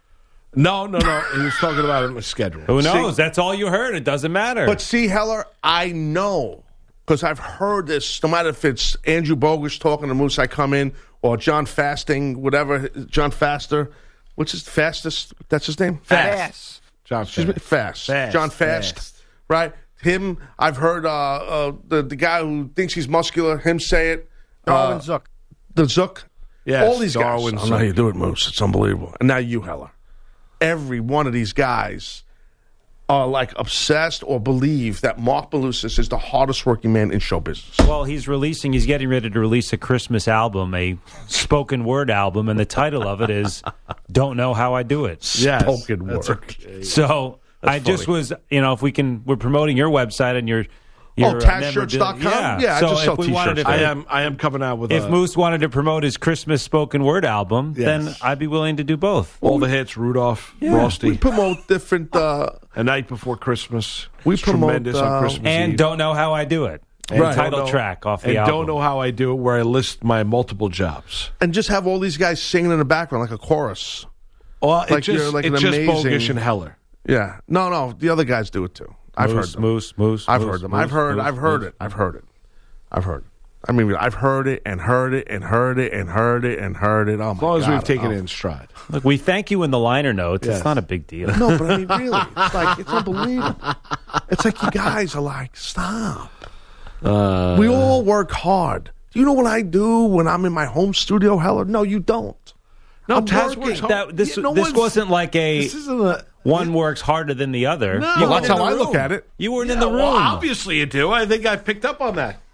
Speaker 4: No, no, no. He was talking about my schedule.
Speaker 6: Who knows? That's all you heard. It doesn't matter.
Speaker 5: But see, Heller, I know because I've heard this. No matter if it's Andrew Bogus talking to Moose, I come in, or John Fasting, whatever, John Faster. What's his fastest? That's his name.
Speaker 4: Fast. John
Speaker 5: Excuse me,
Speaker 4: Fast.
Speaker 5: Fast.
Speaker 4: Fast,
Speaker 5: John Fast.
Speaker 4: Fast.
Speaker 5: Right. Him. I've heard uh, uh, the the guy who thinks he's muscular. Him say it.
Speaker 7: Darwin
Speaker 5: Uh,
Speaker 7: Zook.
Speaker 5: The Zook.
Speaker 4: Yes,
Speaker 5: All these
Speaker 4: Darwin
Speaker 5: guys. I don't know how
Speaker 4: Zook.
Speaker 5: you do it, Moose. It's unbelievable. And now you, Heller. Every one of these guys are like obsessed or believe that Mark Belusis is the hardest working man in show business.
Speaker 6: Well, he's releasing, he's getting ready to release a Christmas album, a spoken word album, and the title of it is Don't Know How I Do It.
Speaker 4: Yes.
Speaker 5: Spoken
Speaker 4: That's
Speaker 5: word.
Speaker 4: a-
Speaker 6: So I just
Speaker 5: funny.
Speaker 6: was, you know, if we can, we're promoting your website and your. your
Speaker 5: Oh,
Speaker 6: uh,
Speaker 5: taz shirts dot com?
Speaker 6: memorabilia.
Speaker 5: Yeah, I
Speaker 6: so
Speaker 5: just
Speaker 6: if
Speaker 5: sell
Speaker 6: we wanted
Speaker 5: t-shirts.
Speaker 6: to,
Speaker 4: I am. I am coming out with
Speaker 6: if
Speaker 4: a,
Speaker 6: Moose wanted to promote his Christmas spoken word album,
Speaker 4: Yes.
Speaker 6: then I'd be willing to do both.
Speaker 4: all the hits. Rudolph,
Speaker 5: We
Speaker 4: Frosty,
Speaker 5: promote different. Uh,
Speaker 4: A Night Before Christmas.
Speaker 5: We
Speaker 4: It's
Speaker 5: promote,
Speaker 4: tremendous
Speaker 5: uh,
Speaker 4: on Christmas
Speaker 6: And
Speaker 4: Eve.
Speaker 6: Don't Know How I Do It. And
Speaker 5: Right.
Speaker 6: title
Speaker 4: Don't know-
Speaker 6: track off the
Speaker 4: and
Speaker 6: album.
Speaker 4: Don't Know How I Do It, where I list my multiple jobs.
Speaker 5: and just have all these guys singing in the background like a chorus.
Speaker 4: Well, it
Speaker 5: Like
Speaker 4: just,
Speaker 5: you're like
Speaker 4: it's
Speaker 5: an
Speaker 4: just
Speaker 5: amazing-
Speaker 4: Bogish and Heller.
Speaker 5: Yeah. No, no. The other guys do it too. I've
Speaker 6: Moose,
Speaker 5: heard them.
Speaker 6: Moose, Moose,
Speaker 5: I've
Speaker 6: Moose,
Speaker 5: heard them.
Speaker 6: Moose,
Speaker 5: I've heard.
Speaker 6: Moose,
Speaker 5: I've heard
Speaker 6: Moose.
Speaker 5: it. I've heard it. I've heard it. I mean, I've heard it and heard it and heard it and heard it and heard it. Oh my
Speaker 4: As long as
Speaker 5: God.
Speaker 4: we've taken
Speaker 5: Oh.
Speaker 4: it in stride.
Speaker 6: Look, we thank you in the liner notes.
Speaker 4: Yes.
Speaker 6: It's not a big deal.
Speaker 5: No, but I mean, really, it's like it's unbelievable. It's like you guys are like, stop.
Speaker 4: Uh,
Speaker 5: We all work hard. Do you know what I do when I'm in my home studio, Heller? No, you don't.
Speaker 4: No,
Speaker 5: I'm
Speaker 4: Taz
Speaker 5: working.
Speaker 4: works hard.
Speaker 6: That, this
Speaker 4: Yeah, no
Speaker 6: this
Speaker 4: one's-
Speaker 6: wasn't like a
Speaker 4: This isn't a.
Speaker 6: one works harder than the other.
Speaker 4: No.
Speaker 6: You
Speaker 5: Well,
Speaker 6: weren't
Speaker 5: that's
Speaker 6: in
Speaker 5: how
Speaker 6: the
Speaker 5: I look
Speaker 6: room.
Speaker 5: at it.
Speaker 6: You weren't in
Speaker 4: Yeah,
Speaker 6: the room.
Speaker 4: well, obviously you do. I think I picked up on that.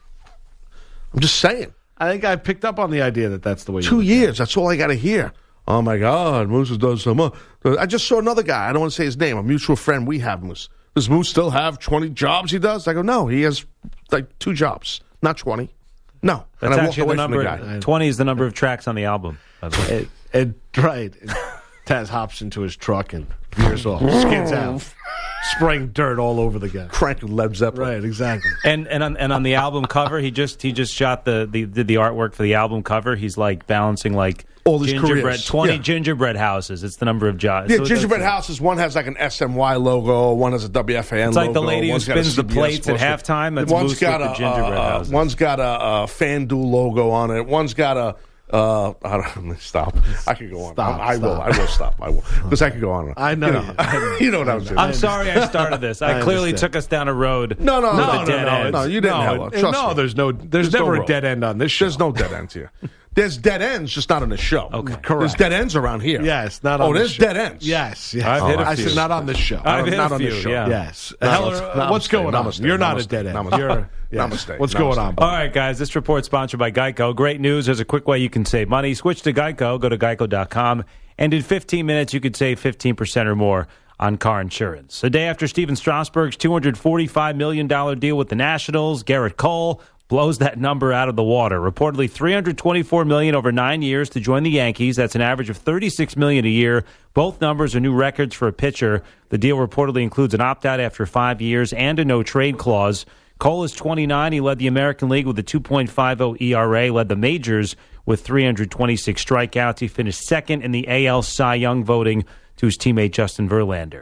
Speaker 5: I'm just saying.
Speaker 4: I think I picked up on the idea that that's the way.
Speaker 5: Two
Speaker 4: you
Speaker 5: years. That's all I got to hear. Oh my God, Moose has done so much. I just saw another guy. I don't want to say his name. A mutual friend we have, Moose. Does Moose still have twenty jobs? He does. I go, no. He has like two jobs, not twenty. No.
Speaker 6: That's
Speaker 5: and I walked
Speaker 6: actually
Speaker 5: away
Speaker 6: the
Speaker 5: from the
Speaker 6: number.
Speaker 5: guy.
Speaker 6: Twenty is the number of tracks on the album. by the way.
Speaker 4: And, and right, and Taz hops into his truck and veers off, skids out, spraying dirt all over the guy.
Speaker 5: Cranking Led Zeppelin.
Speaker 4: Right, exactly.
Speaker 6: And and on, and on the album cover, he just he just shot the, the did the artwork for the album cover. He's like balancing like
Speaker 5: All these
Speaker 6: gingerbread
Speaker 5: careers.
Speaker 6: twenty
Speaker 5: Yeah.
Speaker 6: gingerbread houses. It's the number of jobs.
Speaker 5: Yeah,
Speaker 6: So
Speaker 5: gingerbread
Speaker 6: that's-
Speaker 5: houses. One has like an S M Y logo. One has a W F A N
Speaker 6: It's
Speaker 5: logo.
Speaker 6: like the lady who
Speaker 5: one's got a
Speaker 6: spins the
Speaker 5: C B S
Speaker 6: plates at
Speaker 5: poster.
Speaker 6: halftime. That's
Speaker 5: One's
Speaker 6: Moose
Speaker 5: got
Speaker 6: with
Speaker 5: a
Speaker 6: the gingerbread
Speaker 5: uh,
Speaker 6: houses.
Speaker 5: One's got a, a FanDuel logo on it. One's got a. Uh, I don't stop. I could go on.
Speaker 4: Stop,
Speaker 5: I, I will.
Speaker 4: stop.
Speaker 5: I will stop. I will because I could go on.
Speaker 4: I know
Speaker 5: You
Speaker 4: you.
Speaker 5: know,
Speaker 4: I know.
Speaker 5: you know what I'm saying.
Speaker 6: I'm sorry I started this. I,
Speaker 4: I
Speaker 6: clearly
Speaker 4: understand.
Speaker 6: took us down a road.
Speaker 5: No, no,
Speaker 6: with
Speaker 5: no,
Speaker 6: a
Speaker 5: no,
Speaker 6: dead
Speaker 5: no,
Speaker 6: end.
Speaker 5: no, you didn't
Speaker 4: no,
Speaker 5: have
Speaker 4: and-
Speaker 5: Trust
Speaker 4: no,
Speaker 5: me.
Speaker 4: there's no, there's,
Speaker 5: There's no
Speaker 4: never a
Speaker 5: road.
Speaker 4: dead end on this show.
Speaker 5: There's no dead ends here. There's dead ends, just not on the show.
Speaker 6: Okay.
Speaker 4: Correct.
Speaker 5: There's dead ends around here.
Speaker 4: Yes, not
Speaker 5: Oh,
Speaker 4: on
Speaker 5: there's
Speaker 4: this show.
Speaker 5: dead ends.
Speaker 4: Yes, yes.
Speaker 6: I've hit a
Speaker 4: I
Speaker 6: few.
Speaker 4: said not on this show.
Speaker 6: I've hit
Speaker 5: not
Speaker 6: a
Speaker 5: on
Speaker 6: few.
Speaker 5: this show.
Speaker 6: Yeah.
Speaker 4: Yes.
Speaker 5: Namaste.
Speaker 4: Heller, what's
Speaker 5: Namaste.
Speaker 4: going on?
Speaker 5: Namaste.
Speaker 4: You're not a
Speaker 5: Namaste.
Speaker 4: dead end.
Speaker 5: Namaste.
Speaker 4: You're, yes.
Speaker 5: Namaste.
Speaker 4: What's
Speaker 5: Namaste.
Speaker 4: going on?
Speaker 6: All right, guys, this report's sponsored by Geico. Great news. There's a quick way you can save money. Switch to Geico. Go to geico dot com. And in fifteen minutes, you could save fifteen percent or more on car insurance. A day after Steven Strasburg's two hundred forty-five million dollars deal with the Nationals, Garrett Cole blows that number out of the water. Reportedly three hundred twenty-four million dollars over nine years to join the Yankees. That's an average of thirty-six million dollars a year. Both numbers are new records for a pitcher. The deal reportedly includes an opt-out after five years and a no-trade clause. Cole is twenty-nine. He led the American League with a two point five oh E R A, led the majors with three hundred twenty-six strikeouts. He finished second in the A L Cy Young voting to his teammate Justin Verlander.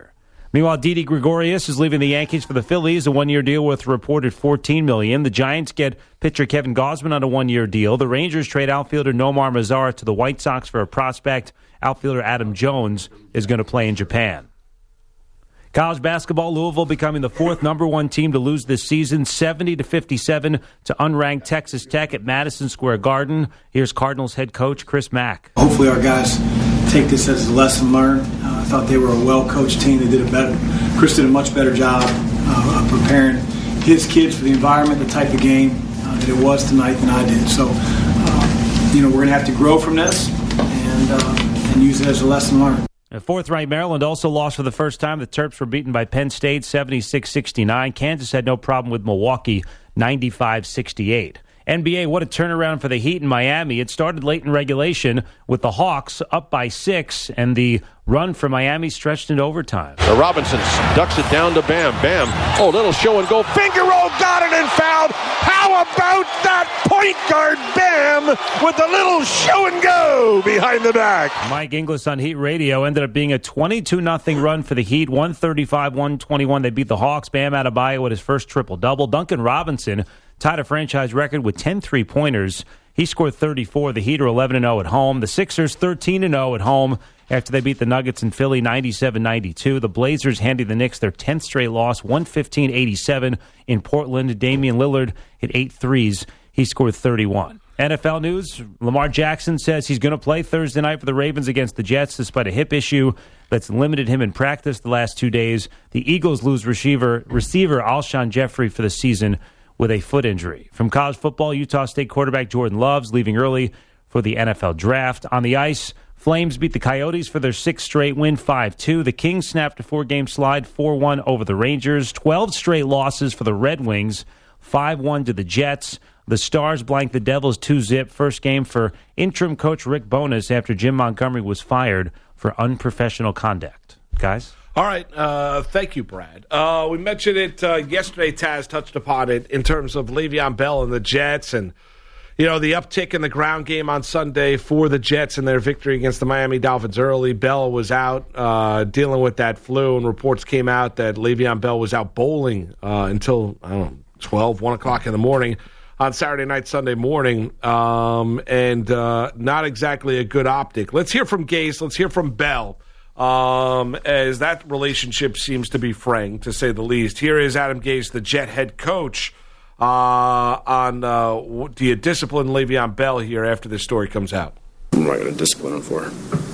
Speaker 6: Meanwhile, Didi Gregorius is leaving the Yankees for the Phillies, a one-year deal worth a reported fourteen million dollars. The Giants get pitcher Kevin Gausman on a one-year deal. The Rangers trade outfielder Nomar Mazara to the White Sox for a prospect. Outfielder Adam Jones is going to play in Japan. College basketball, Louisville becoming the fourth number one team to lose this season, seventy to fifty-seven to unranked Texas Tech at Madison Square Garden. Here's Cardinals head coach Chris Mack.
Speaker 7: Hopefully our guys take this as a lesson learned. Uh, I thought they were a well-coached team. They did a better. Chris did a much better job uh, of preparing his kids for the environment, the type of game uh, that it was tonight than I did. So, uh, you know, we're going to have to grow from this and uh, and use it as a lesson learned.
Speaker 6: Fourth-ranked Maryland also lost for the first time. The Terps were beaten by Penn State seventy-six sixty-nine. Kansas had no problem with Milwaukee ninety-five sixty-eight. N B A, what a turnaround for the Heat in Miami. It started late in regulation with the Hawks up by six, and the run for Miami stretched into overtime.
Speaker 8: The Robinson ducks it down to Bam. Bam, oh, little show and go. Finger roll, got it and fouled. How about that point guard, Bam, with the little show and go behind the back.
Speaker 6: Mike Inglis on Heat Radio. Ended up being a twenty-two nothing run for the Heat, one thirty-five one twenty-one. They beat the Hawks. Bam Adebayo with his first triple-double. Duncan Robinson tied a franchise record with ten three-pointers. He scored thirty-four. The Heat are eleven and oh at home. The Sixers thirteen and oh at home after they beat the Nuggets in Philly ninety-seven ninety-two. The Blazers handed the Knicks their tenth straight loss, one fifteen eighty-seven in Portland. Damian Lillard hit eight threes. He scored thirty-one. N F L news, Lamar Jackson says he's going to play Thursday night for the Ravens against the Jets despite a hip issue that's limited him in practice the last two days. The Eagles lose receiver, receiver Alshon Jeffrey for the season with a foot injury. From college football, Utah State quarterback Jordan Love's leaving early for the N F L draft. On the ice, Flames beat the Coyotes for their sixth straight win, five two. The Kings snapped a four-game slide, four one over the Rangers. twelve straight losses for the Red Wings, five one to the Jets. The Stars blanked the Devils two zip. First game for interim coach Rick Bowness after Jim Montgomery was fired for unprofessional conduct. Guys?
Speaker 4: All right. Uh, thank you, Brad. Uh, we mentioned it uh, yesterday. Taz touched upon it in terms of Le'Veon Bell and the Jets and, you know, the uptick in the ground game on Sunday for the Jets and their victory against the Miami Dolphins early. Bell was out uh, dealing with that flu, and reports came out that Le'Veon Bell was out bowling uh, until, I don't know, twelve, one o'clock in the morning on Saturday night, Sunday morning, um, and uh, not exactly a good optic. Let's hear from Gase. Let's hear from Bell. Um, as that relationship seems to be fraying, to say the least. Here is Adam Gase, the Jet head coach, uh, on uh, do you discipline Le'Veon Bell here after this story comes out?
Speaker 9: I'm not going to discipline him for it.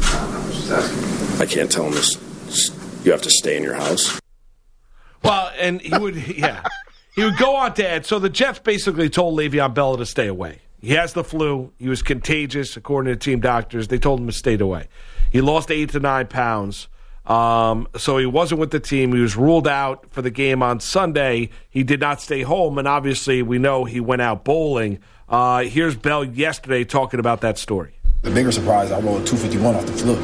Speaker 9: I can't tell him this. You have to stay in your house.
Speaker 4: Well, and he would, yeah, he would go on to add. So the Jets basically told Le'Veon Bell to stay away. He has the flu. He was contagious, according to team doctors. They told him to stay away. He lost eight to nine pounds, um, so he wasn't with the team. He was ruled out for the game on Sunday. He did not stay home, and obviously we know he went out bowling. Uh, here's Bell yesterday talking about that story.
Speaker 10: The bigger surprise, I rolled two fifty-one off the flu.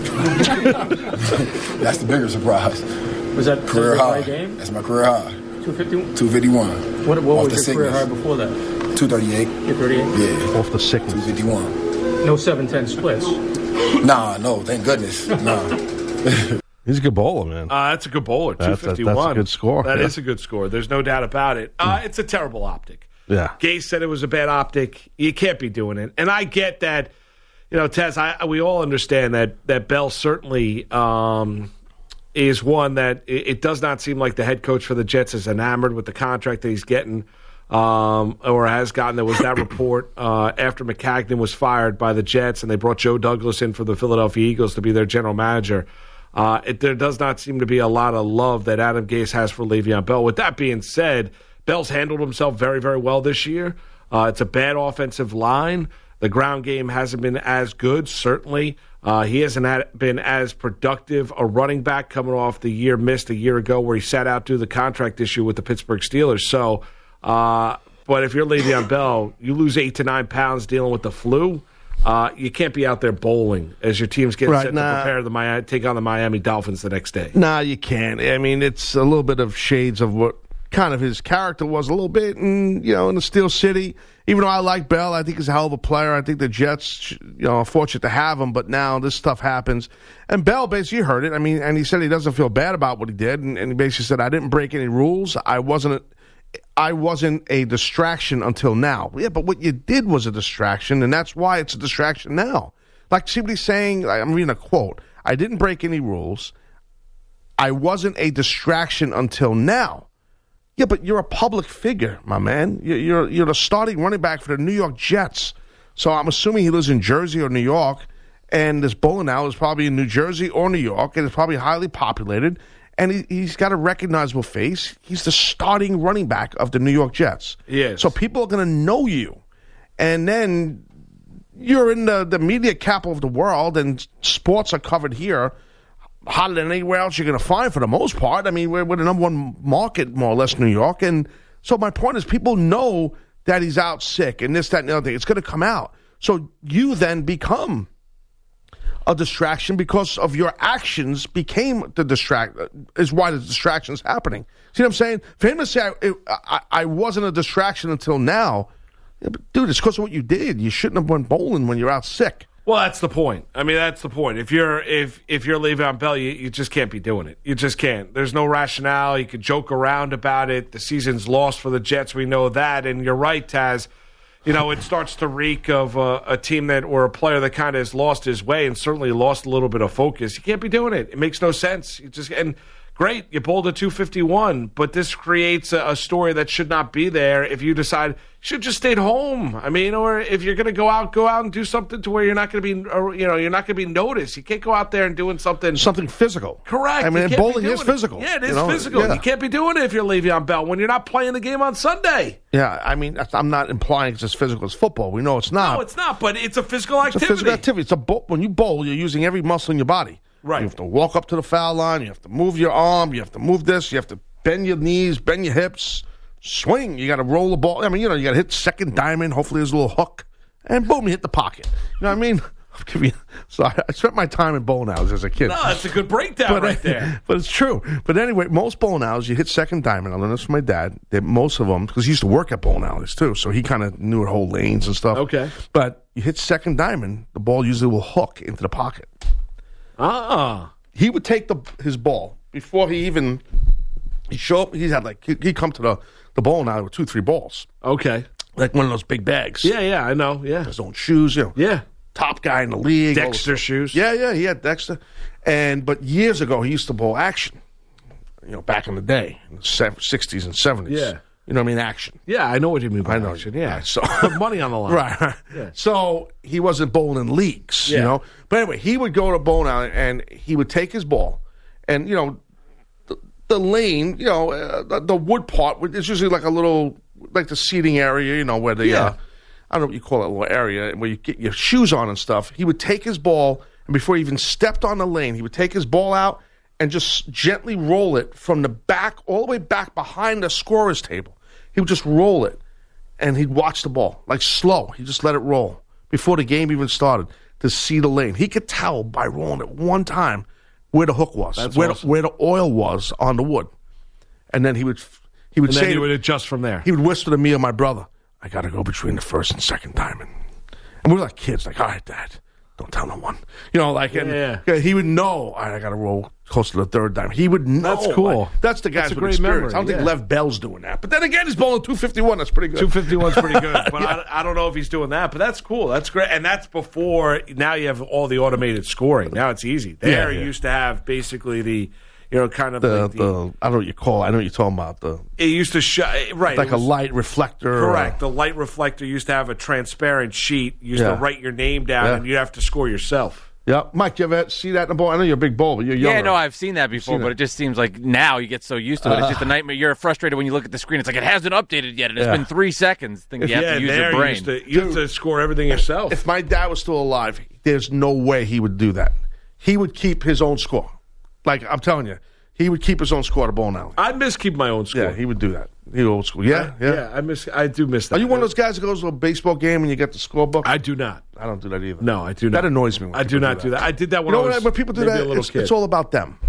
Speaker 10: That's the bigger surprise.
Speaker 11: Was that
Speaker 10: career
Speaker 11: that
Speaker 10: high?
Speaker 11: Game?
Speaker 10: That's my career high.
Speaker 11: two fifty-one?
Speaker 10: two fifty-one.
Speaker 11: What, what was your
Speaker 10: sickness.
Speaker 11: career high before that?
Speaker 10: two thirty-eight.
Speaker 11: two thirty-eight?
Speaker 10: Yeah.
Speaker 5: Off the sickness.
Speaker 10: two fifty-one.
Speaker 11: No seven ten splits?
Speaker 10: Nah, no, thank goodness. Nah.
Speaker 5: He's a good bowler, man.
Speaker 4: Uh, that's a good bowler, two
Speaker 5: That's,
Speaker 4: fifty-one.
Speaker 5: that's a good score.
Speaker 4: That
Speaker 5: yeah.
Speaker 4: is a good score. There's no doubt about it. Uh, it's a terrible optic.
Speaker 5: Yeah.
Speaker 4: Gase said it was a bad optic. You can't be doing it. And I get that, you know, Taz, I, we all understand that, that Bell certainly um, is one that it, it does not seem like the head coach for the Jets is enamored with the contract that he's getting. Um, or has gotten. There was that report uh, after McCagnon was fired by the Jets and they brought Joe Douglas in for the Philadelphia Eagles to be their general manager. Uh, it, there does not seem to be a lot of love that Adam Gase has for Le'Veon Bell. With that being said, Bell's handled himself very, very well this year. Uh, it's a bad offensive line. The ground game hasn't been as good, certainly. Uh, he hasn't had, been as productive a running back coming off the year missed a year ago where he sat out due to the contract issue with the Pittsburgh Steelers. So, Uh, but if you're Le'Veon Bell, you lose eight to nine pounds dealing with the flu. Uh, you can't be out there bowling as your team's getting
Speaker 5: right,
Speaker 4: set
Speaker 5: nah.
Speaker 4: to prepare the Miami, take on the Miami Dolphins the next day.
Speaker 5: Nah, you can't. I mean, it's a little bit of shades of what kind of his character was a little bit, and you know, in the Steel City. Even though I like Bell, I think he's a hell of a player. I think the Jets, you know, are fortunate to have him. But now this stuff happens, and Bell basically heard it. I mean, and he said he doesn't feel bad about what he did, and, and he basically said, "I didn't break any rules. I wasn't, I wasn't a distraction until now." Yeah, but what you did was a distraction, and that's why it's a distraction now. Like somebody saying, I'm reading a quote: "I didn't break any rules. I wasn't a distraction until now." Yeah, but you're a public figure, my man. You're, you're you're the starting running back for the New York Jets. So I'm assuming he lives in Jersey or New York, and this bowling alley is probably in New Jersey or New York, and it's probably highly populated. And he, he's got a recognizable face. He's the starting running back of the New York Jets.
Speaker 4: Yes.
Speaker 5: So people are going to know you. And then you're in the, the media capital of the world, and sports are covered here hotter than anywhere else you're going to find for the most part. I mean, we're, we're the number one market, more or less, New York. And so my point is people know that he's out sick and this, that, and the other thing. It's going to come out. So you then become a distraction because of your actions became the distract is why the distraction's happening. See what I'm saying? For him to say, I, I, I wasn't a distraction until now, yeah, but dude, it's because of what you did. You shouldn't have went bowling when you're out sick.
Speaker 4: Well, that's the point. I mean, that's the point. If you're if if you're Le'Veon Bell, you, you just can't be doing it. You just can't. There's no rationale. You could joke around about it. The season's lost for the Jets. We know that. And you're right, Taz. You know, it starts to reek of a, a team that or a player that kind of has lost his way and certainly lost a little bit of focus. You can't be doing it. It makes no sense. You just and great, you bowled a two fifty-one, but this creates a, a story that should not be there if you decide you should just stayed home. I mean, or if you're going to go out, go out and do something to where you're not going to be, or, you know, you're not going to be noticed. You can't go out there and doing something.
Speaker 5: Something physical.
Speaker 4: Correct.
Speaker 5: I mean, bowling is physical.
Speaker 4: It. Yeah, it is
Speaker 5: you know?
Speaker 4: physical.
Speaker 5: Yeah.
Speaker 4: You can't be doing it if you're Le'Veon Bell when you're not playing the game on Sunday.
Speaker 5: Yeah, I mean, I'm not implying it's as physical as football. We know it's not.
Speaker 4: No, it's not, but it's a physical
Speaker 5: it's
Speaker 4: activity.
Speaker 5: It's a physical activity. It's a bowl. When you bowl, you're using every muscle in your body.
Speaker 4: Right.
Speaker 5: You have to walk up to the foul line. You have to move your arm. You have to move this. You have to bend your knees, bend your hips, swing. You got to roll the ball. I mean, you know, you got to hit second diamond. Hopefully there's a little hook. And boom, you hit the pocket. You know what I mean? I'll give you, so I, I spent my time in bowling alleys as a kid.
Speaker 4: No, that's a good breakdown
Speaker 5: but,
Speaker 4: right there.
Speaker 5: But it's true. But anyway, most bowling alleys, you hit second diamond. I learned this from my dad. That most of them, because he used to work at bowling alleys too, so he kind of knew the whole lanes and stuff.
Speaker 4: Okay.
Speaker 5: But you hit second diamond, the ball usually will hook into the pocket.
Speaker 4: Ah.
Speaker 5: He would take the his ball before he even he show up. He had like he he'd come to the the bowling alley with two three balls.
Speaker 4: Okay,
Speaker 5: like one of those big bags.
Speaker 4: Yeah, yeah, I know. Yeah,
Speaker 5: his own shoes. You know,
Speaker 4: yeah,
Speaker 5: top guy in the league.
Speaker 4: Dexter shoes.
Speaker 5: Yeah, yeah, he had Dexter. And but years ago he used to bowl action. You know, back in the day, in the sixties and seventies.
Speaker 4: Yeah.
Speaker 5: You know what I mean? Action.
Speaker 4: Yeah, I know what you mean by
Speaker 5: I know.
Speaker 4: action. Yeah,
Speaker 5: right, so
Speaker 4: put money on the line.
Speaker 5: Right.
Speaker 4: Yeah.
Speaker 5: So he wasn't bowling in leagues,
Speaker 4: Yeah.
Speaker 5: you know. But anyway, he would go to bowling alley and he would take his ball, and you know, the, the lane, you know, uh, the, the wood part. It's usually like a little, like the seating area, you know, where the
Speaker 4: Yeah.
Speaker 5: uh, I don't know what you call it, a little area where you get your shoes on and stuff. He would take his ball, and before he even stepped on the lane, he would take his ball out and just gently roll it from the back all the way back behind the scorer's table. He would just roll it, and he'd watch the ball, like slow. He just let it roll before the game even started to see the lane. He could tell by rolling it one time where the hook was,
Speaker 4: That's
Speaker 5: where,
Speaker 4: awesome.
Speaker 5: the, where the oil was on the wood. And then he would he would
Speaker 4: And
Speaker 5: say,
Speaker 4: then he
Speaker 5: to-
Speaker 4: would adjust from there.
Speaker 5: he would whisper to me and my brother, I got to go between the first and second diamond. And we were like kids, like, all right, Dad, don't tell no one. You know, like, and
Speaker 4: Yeah.
Speaker 5: yeah, he would know, all right, I got to roll close to the third diamond. He would know.
Speaker 4: That's cool.
Speaker 5: Like, that's the guys
Speaker 4: That's a
Speaker 5: with
Speaker 4: great
Speaker 5: experience.
Speaker 4: memory,
Speaker 5: I don't think
Speaker 4: yeah.
Speaker 5: Lev Bell's doing that. But then again, he's bowling two fifty-one. That's pretty good.
Speaker 4: two fifty-one's pretty good, but I, I don't know if he's doing that. But that's cool. That's great, and that's before now you have all the automated scoring. Now it's easy. There,
Speaker 5: Yeah,
Speaker 4: you
Speaker 5: yeah.
Speaker 4: used to have basically the, you know, kind of
Speaker 5: The,
Speaker 4: like the,
Speaker 5: the, I don't know what you call it. I know what you're talking about. The
Speaker 4: it used to show right,
Speaker 5: Like
Speaker 4: it
Speaker 5: a
Speaker 4: was-
Speaker 5: light reflector.
Speaker 4: Correct.
Speaker 5: Or,
Speaker 4: The light reflector used to have a transparent sheet. You used
Speaker 5: Yeah.
Speaker 4: to write your name down,
Speaker 5: Yeah.
Speaker 4: and you'd have to score yourself.
Speaker 5: yeah. Mike, you ever see that in the ball? I know you're a big bowl, but you're younger.
Speaker 12: Yeah, no, I've seen that before,
Speaker 5: seen
Speaker 12: but
Speaker 5: it.
Speaker 12: it just seems like now you get so used to it. It's just a nightmare. You're frustrated when you look at the screen. It's like it hasn't updated yet, and it's
Speaker 5: Yeah.
Speaker 12: been three seconds. Think you have
Speaker 4: yeah,
Speaker 12: to use
Speaker 4: there
Speaker 12: your brain.
Speaker 4: you used to you used to score everything yourself.
Speaker 5: If my dad was still alive, there's no way he would do that. He would keep his own score. Like, I'm telling you, he would keep his own score at a bowling alley.
Speaker 4: I miss keeping my own score.
Speaker 5: Yeah, he would do that. He old school. Yeah, yeah.
Speaker 4: yeah, I miss. I do miss that.
Speaker 5: Are you one of those guys that goes to a baseball game and you get the scorebook?
Speaker 4: I do not.
Speaker 5: I don't do that either.
Speaker 4: No, I do not.
Speaker 5: That annoys me. When
Speaker 4: I do
Speaker 5: people
Speaker 4: not do that. I did that when
Speaker 5: You know
Speaker 4: I was
Speaker 5: what, when people do
Speaker 4: maybe
Speaker 5: that,
Speaker 4: a little
Speaker 5: it's,
Speaker 4: kid.
Speaker 5: it's all about them.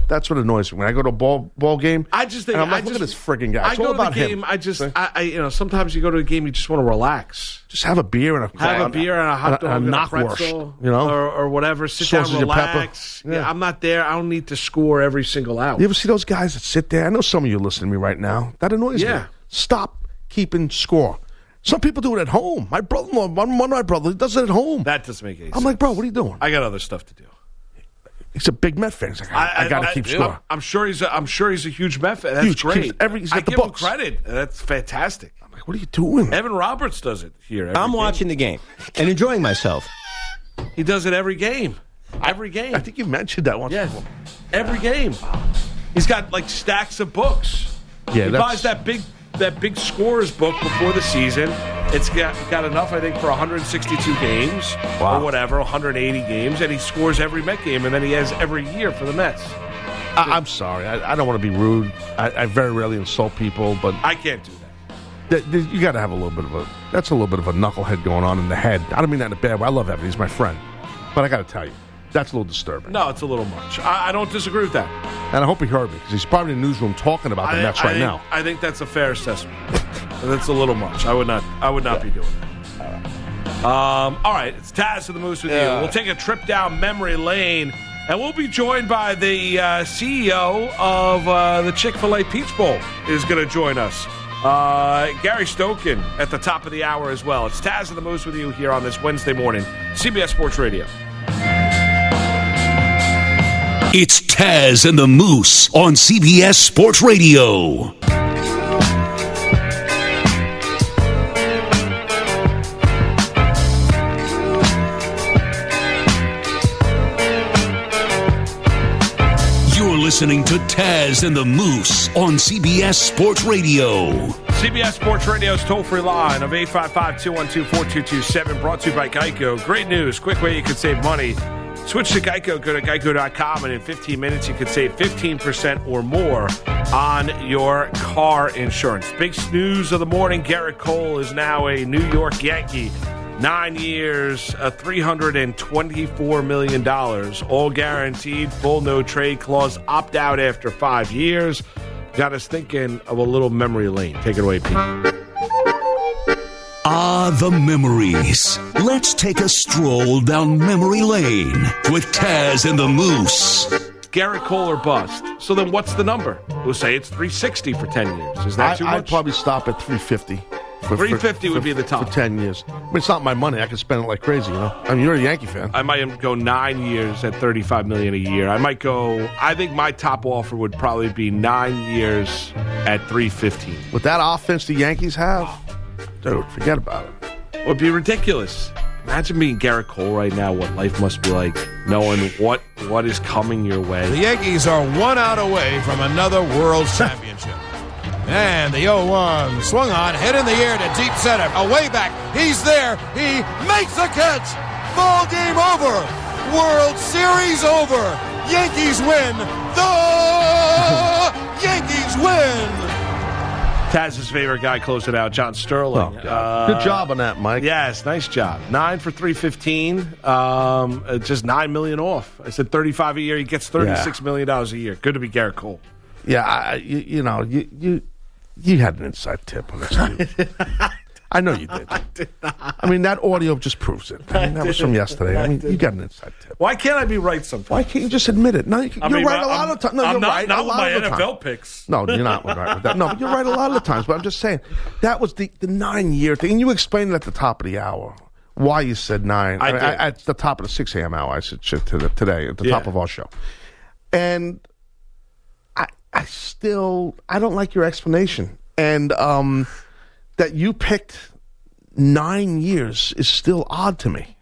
Speaker 5: That's what annoys me when I go to a ball ball game.
Speaker 4: I just think
Speaker 5: and I'm
Speaker 4: I
Speaker 5: like,
Speaker 4: just,
Speaker 5: look at this frigging guy.
Speaker 4: I
Speaker 5: It's
Speaker 4: go
Speaker 5: all
Speaker 4: to the
Speaker 5: about
Speaker 4: game.
Speaker 5: him.
Speaker 4: I just, I, I, you know, sometimes you go to a game, you just want to relax.
Speaker 5: Just have a beer and a
Speaker 4: Have a beer and a hot dog
Speaker 5: and a,
Speaker 4: and a
Speaker 5: knockwurst,
Speaker 4: pretzel,
Speaker 5: you know,
Speaker 4: or, or whatever. Sit
Speaker 5: Sausage
Speaker 4: down,
Speaker 5: and pepper.
Speaker 4: relax.
Speaker 5: Yeah.
Speaker 4: Yeah, I'm not there. I don't need to score every single out.
Speaker 5: You ever see those guys that sit there? I know some of you are listening to me right now. That annoys
Speaker 4: Yeah.
Speaker 5: me. Stop keeping score. Some people do it at home. My brother-in-law, one, one of my brothers, does it at home.
Speaker 4: That doesn't make any
Speaker 5: I'm
Speaker 4: sense.
Speaker 5: like, bro, what are you doing?
Speaker 4: I got other stuff to do.
Speaker 5: He's a big Met fan. He's like, I, I, got to keep
Speaker 4: I,
Speaker 5: score.
Speaker 4: I'm sure he's. A, I'm sure he's a huge Met fan. That's
Speaker 5: Huge.
Speaker 4: great.
Speaker 5: Keeps every- he's got
Speaker 4: I
Speaker 5: the
Speaker 4: give
Speaker 5: books.
Speaker 4: him credit. That's fantastic.
Speaker 5: I'm like, what are you doing?
Speaker 4: Evan Roberts does it here. every
Speaker 13: I'm
Speaker 4: game.
Speaker 13: watching the game and enjoying myself.
Speaker 4: He does it every game. Every game.
Speaker 5: I think you mentioned that once.
Speaker 4: Yes. Every game. He's got like stacks of books.
Speaker 5: Yeah,
Speaker 4: he
Speaker 5: that's-
Speaker 4: buys that big that big scorers book before the season. It's got got enough, I think, for one hundred sixty-two games or whatever, one hundred eighty games, and he scores every Met game, and then he has every year for the Mets.
Speaker 5: I, I'm sorry. I, I don't want to be rude. I, I very rarely insult people, but
Speaker 4: I can't do that.
Speaker 5: th- th- you got to have a little bit of a. That's a little bit of a knucklehead going on in the head. I don't mean that in a bad way. I love Evan. He's my friend, but I got to tell you, that's a little disturbing.
Speaker 4: No, it's a little much. I, I don't disagree with that.
Speaker 5: And I hope he heard me because he's probably in the newsroom talking about the
Speaker 4: I,
Speaker 5: Mets
Speaker 4: I
Speaker 5: right
Speaker 4: think,
Speaker 5: now.
Speaker 4: I think that's a fair assessment. That's a little much. I would not. I would not be doing that. Um, all right, it's Taz of the Moose with
Speaker 5: Yeah.
Speaker 4: you. We'll take a trip down memory lane, and we'll be joined by the uh, C E O of uh, the Chick-fil-A Peach Bowl is going to join us. Uh, Gary Stokin at the top of the hour as well. It's Taz of the Moose with you here on this Wednesday morning, C B S Sports Radio.
Speaker 2: It's Taz and the Moose on C B S Sports Radio. You're listening to Taz and the Moose on C B S Sports Radio.
Speaker 4: C B S Sports Radio's toll-free line of eight five five, two one two, four two two seven, brought to you by Geico. Great news, quick way you can save money. Switch to Geico, go to geico dot com, and in fifteen minutes you can save fifteen percent or more on your car insurance. Big news of the morning, Garrett Cole is now a New York Yankee. Nine years, uh, three hundred twenty-four million dollars, all guaranteed, full no-trade clause, opt-out after five years. Got us thinking of a little memory lane. Take it away, Pete.
Speaker 2: Ah, the memories. Let's take a stroll down memory lane with Taz and the Moose.
Speaker 4: Garrett Cole or bust. So then what's the number? We'll say it's three hundred sixty for ten years. Is that
Speaker 5: I,
Speaker 4: too
Speaker 5: I'd
Speaker 4: much?
Speaker 5: probably stop at three fifty. For,
Speaker 4: three fifty
Speaker 5: for,
Speaker 4: would be the top.
Speaker 5: For ten years. I mean, it's not my money. I can spend it like crazy, you know? I mean, you're a Yankee fan.
Speaker 4: I might go nine years at thirty-five million dollars a year. I might go, I think my top offer would probably be nine years at three fifteen.
Speaker 5: With that offense the Yankees have, dude, forget about it.
Speaker 4: It would be ridiculous. Imagine being Garrett Cole right now, what life must be like, knowing what what is coming your way.
Speaker 14: The Yankees are one out away from another World Championship. And the oh one swung on, head in the air to deep center. Away back. He's there. He makes a catch. Ball game over. World Series over. Yankees win. The Yankees win.
Speaker 4: Taz's favorite guy closing out, John Sterling.
Speaker 5: Oh, uh, Good job on that, Mike.
Speaker 4: Yes, nice job. Nine for three fifteen. Um, uh, just nine million off. I said thirty-five a year. He gets thirty-six
Speaker 5: Yeah.
Speaker 4: million dollars a year. Good to be Garrett Cole.
Speaker 5: Yeah, I, you, you know, you, you you had an inside tip on this dude. I know you did.
Speaker 4: I did not.
Speaker 5: I mean, that audio just proves it. I mean, that was from yesterday. I mean, you got an inside tip.
Speaker 4: Why can't I be right sometimes?
Speaker 5: Why can't you just admit it? No, you,
Speaker 4: I
Speaker 5: you're
Speaker 4: mean,
Speaker 5: right a lot
Speaker 4: I'm-
Speaker 5: of times. No,
Speaker 4: I'm
Speaker 5: you're
Speaker 4: not-
Speaker 5: right
Speaker 4: not
Speaker 5: a
Speaker 4: with
Speaker 5: lot
Speaker 4: my
Speaker 5: of the
Speaker 4: N F L
Speaker 5: time.
Speaker 4: picks.
Speaker 5: No, you're not right with that. No, but you're right a lot of the times. But I'm just saying that was the, the nine year thing. And you explained it at the top of the hour why you said nine.
Speaker 4: I
Speaker 5: mean,
Speaker 4: did.
Speaker 5: at the top of the six a.m. hour, I said shit to the, today at the
Speaker 4: Yeah.
Speaker 5: top of our show, and I I still I don't like your explanation, and um, that you picked nine years is still odd to me.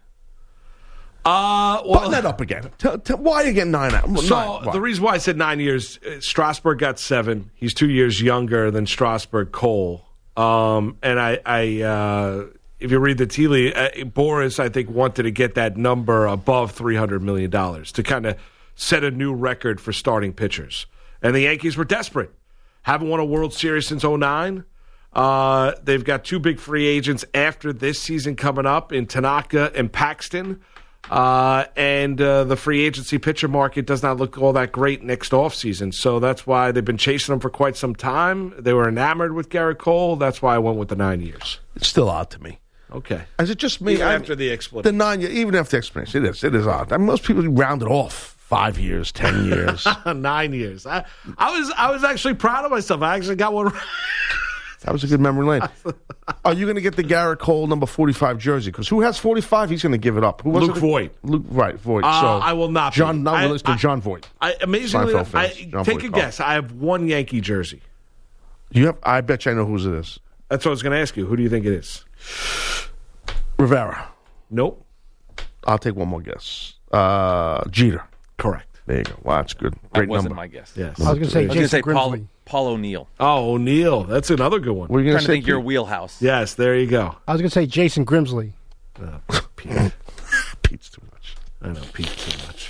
Speaker 4: Uh, well,
Speaker 5: Button that up again. T- t- why again nine? nine
Speaker 4: So
Speaker 5: why?
Speaker 4: the reason why I said nine years, uh, Strasburg got seven. He's two years younger than Strasburg Cole. Um, and I, I uh, if you read the tea leaf, uh, Boris, I think, wanted to get that number above three hundred million dollars to kind of set a new record for starting pitchers. And the Yankees were desperate. Haven't won a World Series since oh nine. Uh, they've got two big free agents after this season coming up in Tanaka and Paxton. Uh, and uh, the free agency pitcher market does not look all that great next offseason. So that's why they've been chasing him for quite some time. They were enamored with Garrett Cole. That's why I went with the nine years.
Speaker 5: It's still odd to me.
Speaker 4: Okay.
Speaker 5: Is it just me?
Speaker 4: Even
Speaker 5: I-
Speaker 4: after the explanation.
Speaker 5: The nine years, even after the explanation, it is. It is odd. I mean, most people round it off. Five years, ten years.
Speaker 4: Nine years. I, I was I was actually proud of myself. I actually got one right.
Speaker 5: That was a good memory lane. Are you going to get the Garrett Cole number forty-five jersey? Because who has forty-five? He's going to give it up. Who was
Speaker 4: Luke
Speaker 5: it?
Speaker 4: Voigt.
Speaker 5: Luke, right, Voigt.
Speaker 4: Uh,
Speaker 5: so
Speaker 4: I will not be.
Speaker 5: John, not
Speaker 4: I-
Speaker 5: listening
Speaker 4: I-
Speaker 5: to John Voigt.
Speaker 4: I, amazingly,
Speaker 5: Seinfeld
Speaker 4: I,
Speaker 5: fans, John
Speaker 4: take
Speaker 5: Voight.
Speaker 4: a guess. I have one Yankee jersey.
Speaker 5: You have? I bet you I know whose it is.
Speaker 4: That's what I was going to ask you. Who do you think it is?
Speaker 5: Rivera.
Speaker 4: Nope.
Speaker 5: I'll take one more guess. Uh, Jeter.
Speaker 4: Correct.
Speaker 5: There you go. Wow, that's good.
Speaker 12: That
Speaker 5: Great
Speaker 12: wasn't
Speaker 5: number.
Speaker 12: my guess.
Speaker 4: Yes.
Speaker 15: I was going to say
Speaker 12: I was going to
Speaker 15: Jason
Speaker 12: say Paul,
Speaker 15: Grimsley.
Speaker 12: Paul O'Neill.
Speaker 4: Oh, O'Neill. That's another good one.
Speaker 5: What are you
Speaker 12: I'm
Speaker 5: going
Speaker 12: trying to
Speaker 5: say?
Speaker 12: think your
Speaker 5: Pete?
Speaker 12: wheelhouse.
Speaker 4: Yes, there you go.
Speaker 15: I was going to say Jason Grimsley.
Speaker 4: Uh, Pete.
Speaker 5: Pete's too much.
Speaker 4: I know, Pete too much.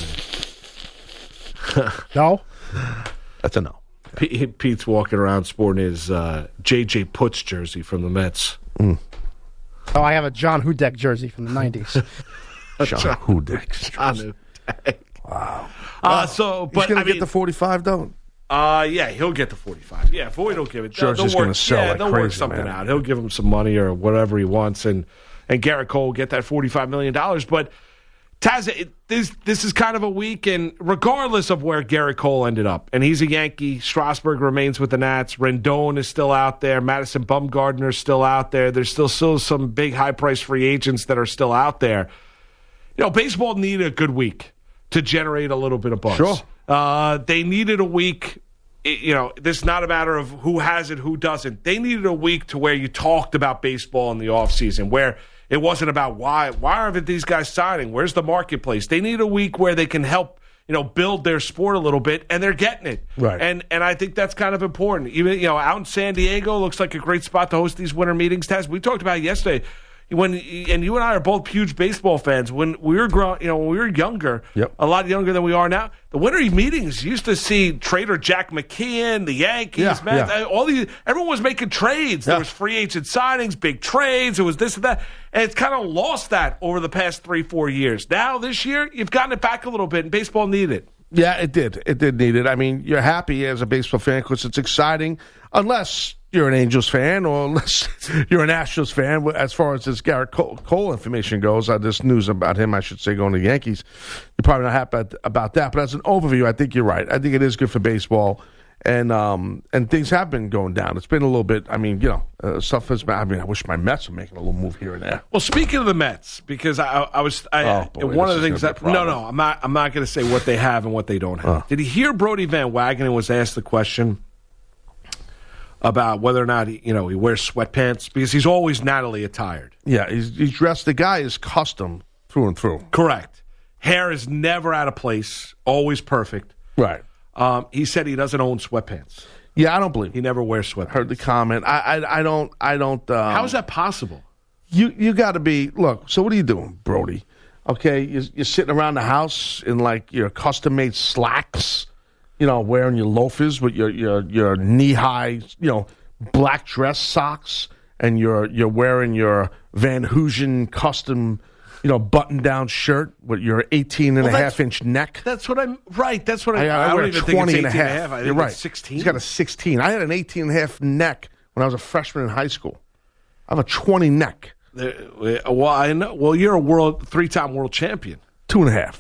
Speaker 15: No?
Speaker 5: That's a no.
Speaker 4: Pete, Pete's walking around sporting his uh, J J Putz jersey from the Mets.
Speaker 5: Mm.
Speaker 15: Oh, I have a John Hudek jersey from the nineties.
Speaker 5: John Hudek.
Speaker 4: John Hudek.
Speaker 5: Wow.
Speaker 4: Uh, so, but
Speaker 5: He's going
Speaker 4: I
Speaker 5: to get
Speaker 4: mean,
Speaker 5: the forty-five, though?
Speaker 4: Uh, yeah, he'll get the forty-five. Yeah, Void will give it.
Speaker 5: Sure, it's
Speaker 4: they'll
Speaker 5: just
Speaker 4: work,
Speaker 5: gonna sell
Speaker 4: yeah,
Speaker 5: like
Speaker 4: they'll work
Speaker 5: crazy,
Speaker 4: something
Speaker 5: man.
Speaker 4: out. He'll give him some money or whatever he wants, and and Garrett Cole will get that forty-five million dollars. But Taz, it, this this is kind of a week, and regardless of where Garrett Cole ended up, and he's a Yankee, Strasburg remains with the Nats, Rendon is still out there, Madison Bumgarner is still out there. There's still still some big high price free agents that are still out there. You know, baseball needed a good week to generate a little bit of buzz.
Speaker 5: Sure.
Speaker 4: Uh, they needed a week. It- you know, this is not a matter of who has it, who doesn't. They needed a week to where you talked about baseball in the offseason, where it wasn't about why why aren't these guys signing? Where's the marketplace? They need a week where they can help, you know, build their sport a little bit, and they're getting it.
Speaker 5: Right.
Speaker 4: And and I think that's kind of important. Even, you know, out in San Diego looks like a great spot to host these winter meetings. Taz, we talked about it yesterday. When and you and I are both huge baseball fans. When we were growing, you know, when we were younger,
Speaker 5: Yep.
Speaker 4: a lot younger than we are now, the winter meetings used to see Trader Jack McKeon, the Yankees,
Speaker 5: Yeah,
Speaker 4: man,
Speaker 5: yeah.
Speaker 4: all these. Everyone was making trades. There
Speaker 5: Yeah.
Speaker 4: was free agent signings, big trades. It was this and that, and it's kind of lost that over the past three, four years. Now this year, you've gotten it back a little bit, and baseball needed it.
Speaker 5: Yeah, it did. It did need it. I mean, you're happy as a baseball fan because it's exciting, unless you're an Angels fan or unless you're an Astros fan. As far as this Garrett Cole, Cole information goes, uh, this news about him, I should say, going to the Yankees, you're probably not happy about, about that. But as an overview, I think you're right. I think it is good for baseball. And um, and things have been going down. It's been a little bit, I mean, you know, uh, stuff has been, I mean, I wish my Mets were making a little move here and there.
Speaker 4: Well, speaking of the Mets, because I, I was, I,
Speaker 5: Oh, boy,
Speaker 4: one of the
Speaker 5: this
Speaker 4: things
Speaker 5: is gonna
Speaker 4: that
Speaker 5: be a
Speaker 4: no,
Speaker 5: problem.
Speaker 4: no, I'm not, I'm not going to say what they have and what they don't have.
Speaker 5: Uh.
Speaker 4: Did he hear Brody Van Wagenen was asked the question about whether or not he, you know, he wears sweatpants because he's always Natalie attired.
Speaker 5: Yeah, he's, he's dressed, the guy is custom through and through.
Speaker 4: Correct. Hair is never out of place, always perfect.
Speaker 5: Right.
Speaker 4: Um, he said he doesn't own sweatpants.
Speaker 5: Yeah, I don't believe
Speaker 4: He never wears sweatpants.
Speaker 5: Heard the comment. I I, I don't, I don't. Um,
Speaker 4: How is that possible?
Speaker 5: You you got to be look. So what are you doing, Brody? Okay, you're, you're sitting around the house in like your custom made slacks, you know, wearing your loafers with your your your knee high, you know, black dress socks, and you're you're wearing your Van Hoosen custom, you know, button down shirt with your eighteen and
Speaker 4: Well,
Speaker 5: a
Speaker 4: that's-
Speaker 5: half inch neck.
Speaker 4: That's what I'm right. That's what I,
Speaker 5: I, I,
Speaker 4: I
Speaker 5: wear
Speaker 4: don't
Speaker 5: a
Speaker 4: even think it's
Speaker 5: twenty
Speaker 4: eighteen
Speaker 5: and a half.
Speaker 4: and a half. I think
Speaker 5: You're right.
Speaker 4: it's sixteen.
Speaker 5: He's got a sixteen. I had an eighteen and a half neck when I was a freshman in high school. I have a twenty neck.
Speaker 4: There- well, I know. Well, you're a world three-time world champion.
Speaker 5: Two and a half.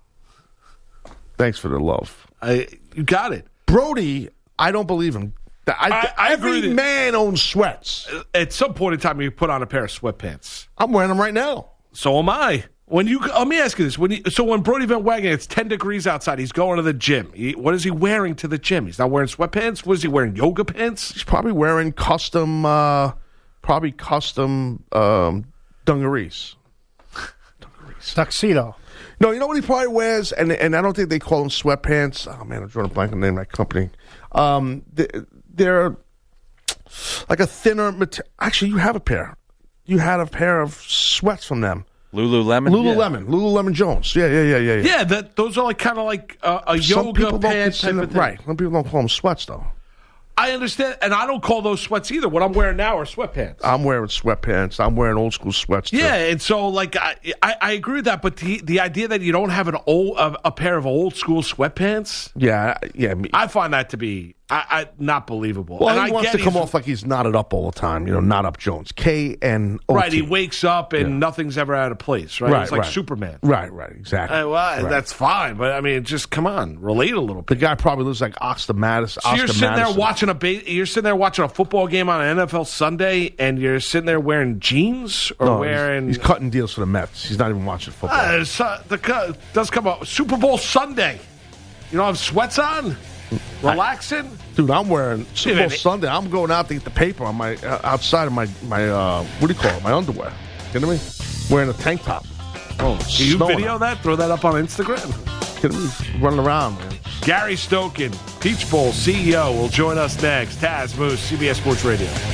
Speaker 5: Thanks for the love.
Speaker 4: I, you got it.
Speaker 5: Brody, I don't believe him. I,
Speaker 4: I- I
Speaker 5: every
Speaker 4: agree with you.
Speaker 5: man owns sweats.
Speaker 4: At some point in time, you put on a pair of sweatpants.
Speaker 5: I'm wearing them right now.
Speaker 4: So am I. When you let me ask you this: when you, so when Brody Van Wagenen, it's ten degrees outside. He's going to the gym. He, what is he wearing to the gym? He's not wearing sweatpants. What is he wearing? Yoga pants?
Speaker 5: He's probably wearing custom, uh, probably custom um, dungarees.
Speaker 15: Tuxedo.
Speaker 5: No, you know what he probably wears, and and I don't think they call them sweatpants. Oh man, I'm drawing a blank on the name of that company. Um, they, they're like a thinner material. Actually, you have a pair. You had a pair of sweats from them.
Speaker 12: Lululemon?
Speaker 5: Lululemon. Lululemon Jones. Yeah, yeah, yeah, yeah. Yeah,
Speaker 4: Yeah, that those are like kind of like uh, a
Speaker 5: Some
Speaker 4: yoga
Speaker 5: people don't
Speaker 4: pant type
Speaker 5: consider-
Speaker 4: of thing.
Speaker 5: Right. Some people don't call them sweats, though.
Speaker 4: I, I understand, and I don't call those sweats either. What I'm wearing now are sweatpants.
Speaker 5: I'm wearing sweatpants. I'm wearing old school sweats. Too.
Speaker 4: Yeah, and so like I, I, I agree with that, but the the idea that you don't have an old a, a pair of old school sweatpants,
Speaker 5: Yeah, yeah. Me.
Speaker 4: I find that to be I, I not believable.
Speaker 5: Well,
Speaker 4: and
Speaker 5: he
Speaker 4: I
Speaker 5: wants
Speaker 4: get
Speaker 5: to come
Speaker 4: he's-
Speaker 5: off like he's knotted up all the time. You know, knot up Jones. K and O T.
Speaker 4: right. He wakes up and
Speaker 5: Yeah.
Speaker 4: nothing's ever out of place. Right,
Speaker 5: Right,
Speaker 4: it's like
Speaker 5: right.
Speaker 4: Superman.
Speaker 5: Right, right, exactly.
Speaker 4: Uh, well,
Speaker 5: Right.
Speaker 4: that's fine, but I mean, just come on, relate a little bit.
Speaker 5: The guy probably looks like Oscar Madison.
Speaker 4: So
Speaker 5: Oscar
Speaker 4: you're sitting
Speaker 5: Madison.
Speaker 4: there watching a ba- you're sitting there watching a football game on an N F L Sunday, and you're sitting there wearing jeans or
Speaker 5: No, he's-
Speaker 4: wearing.
Speaker 5: He's, cutting deals for the Mets. He's not even watching football.
Speaker 4: Ah, it's, uh, the co- does come up Super Bowl Sunday. You don't have sweats on, relaxing.
Speaker 5: Dude, I'm wearing Super Bowl
Speaker 4: Dude,
Speaker 5: Sunday. I'm going out to get the paper on my uh, outside of my my uh, what do you call it? My underwear. Kidding me? Wearing a tank top.
Speaker 4: Oh, can you
Speaker 5: Snowing
Speaker 4: video
Speaker 5: out.
Speaker 4: that? Throw that up on Instagram.
Speaker 5: Kidding me? Running around, man.
Speaker 4: Gary Stokin, Peach Bowl C E O, will join us next. Taz Moose, C B S Sports Radio.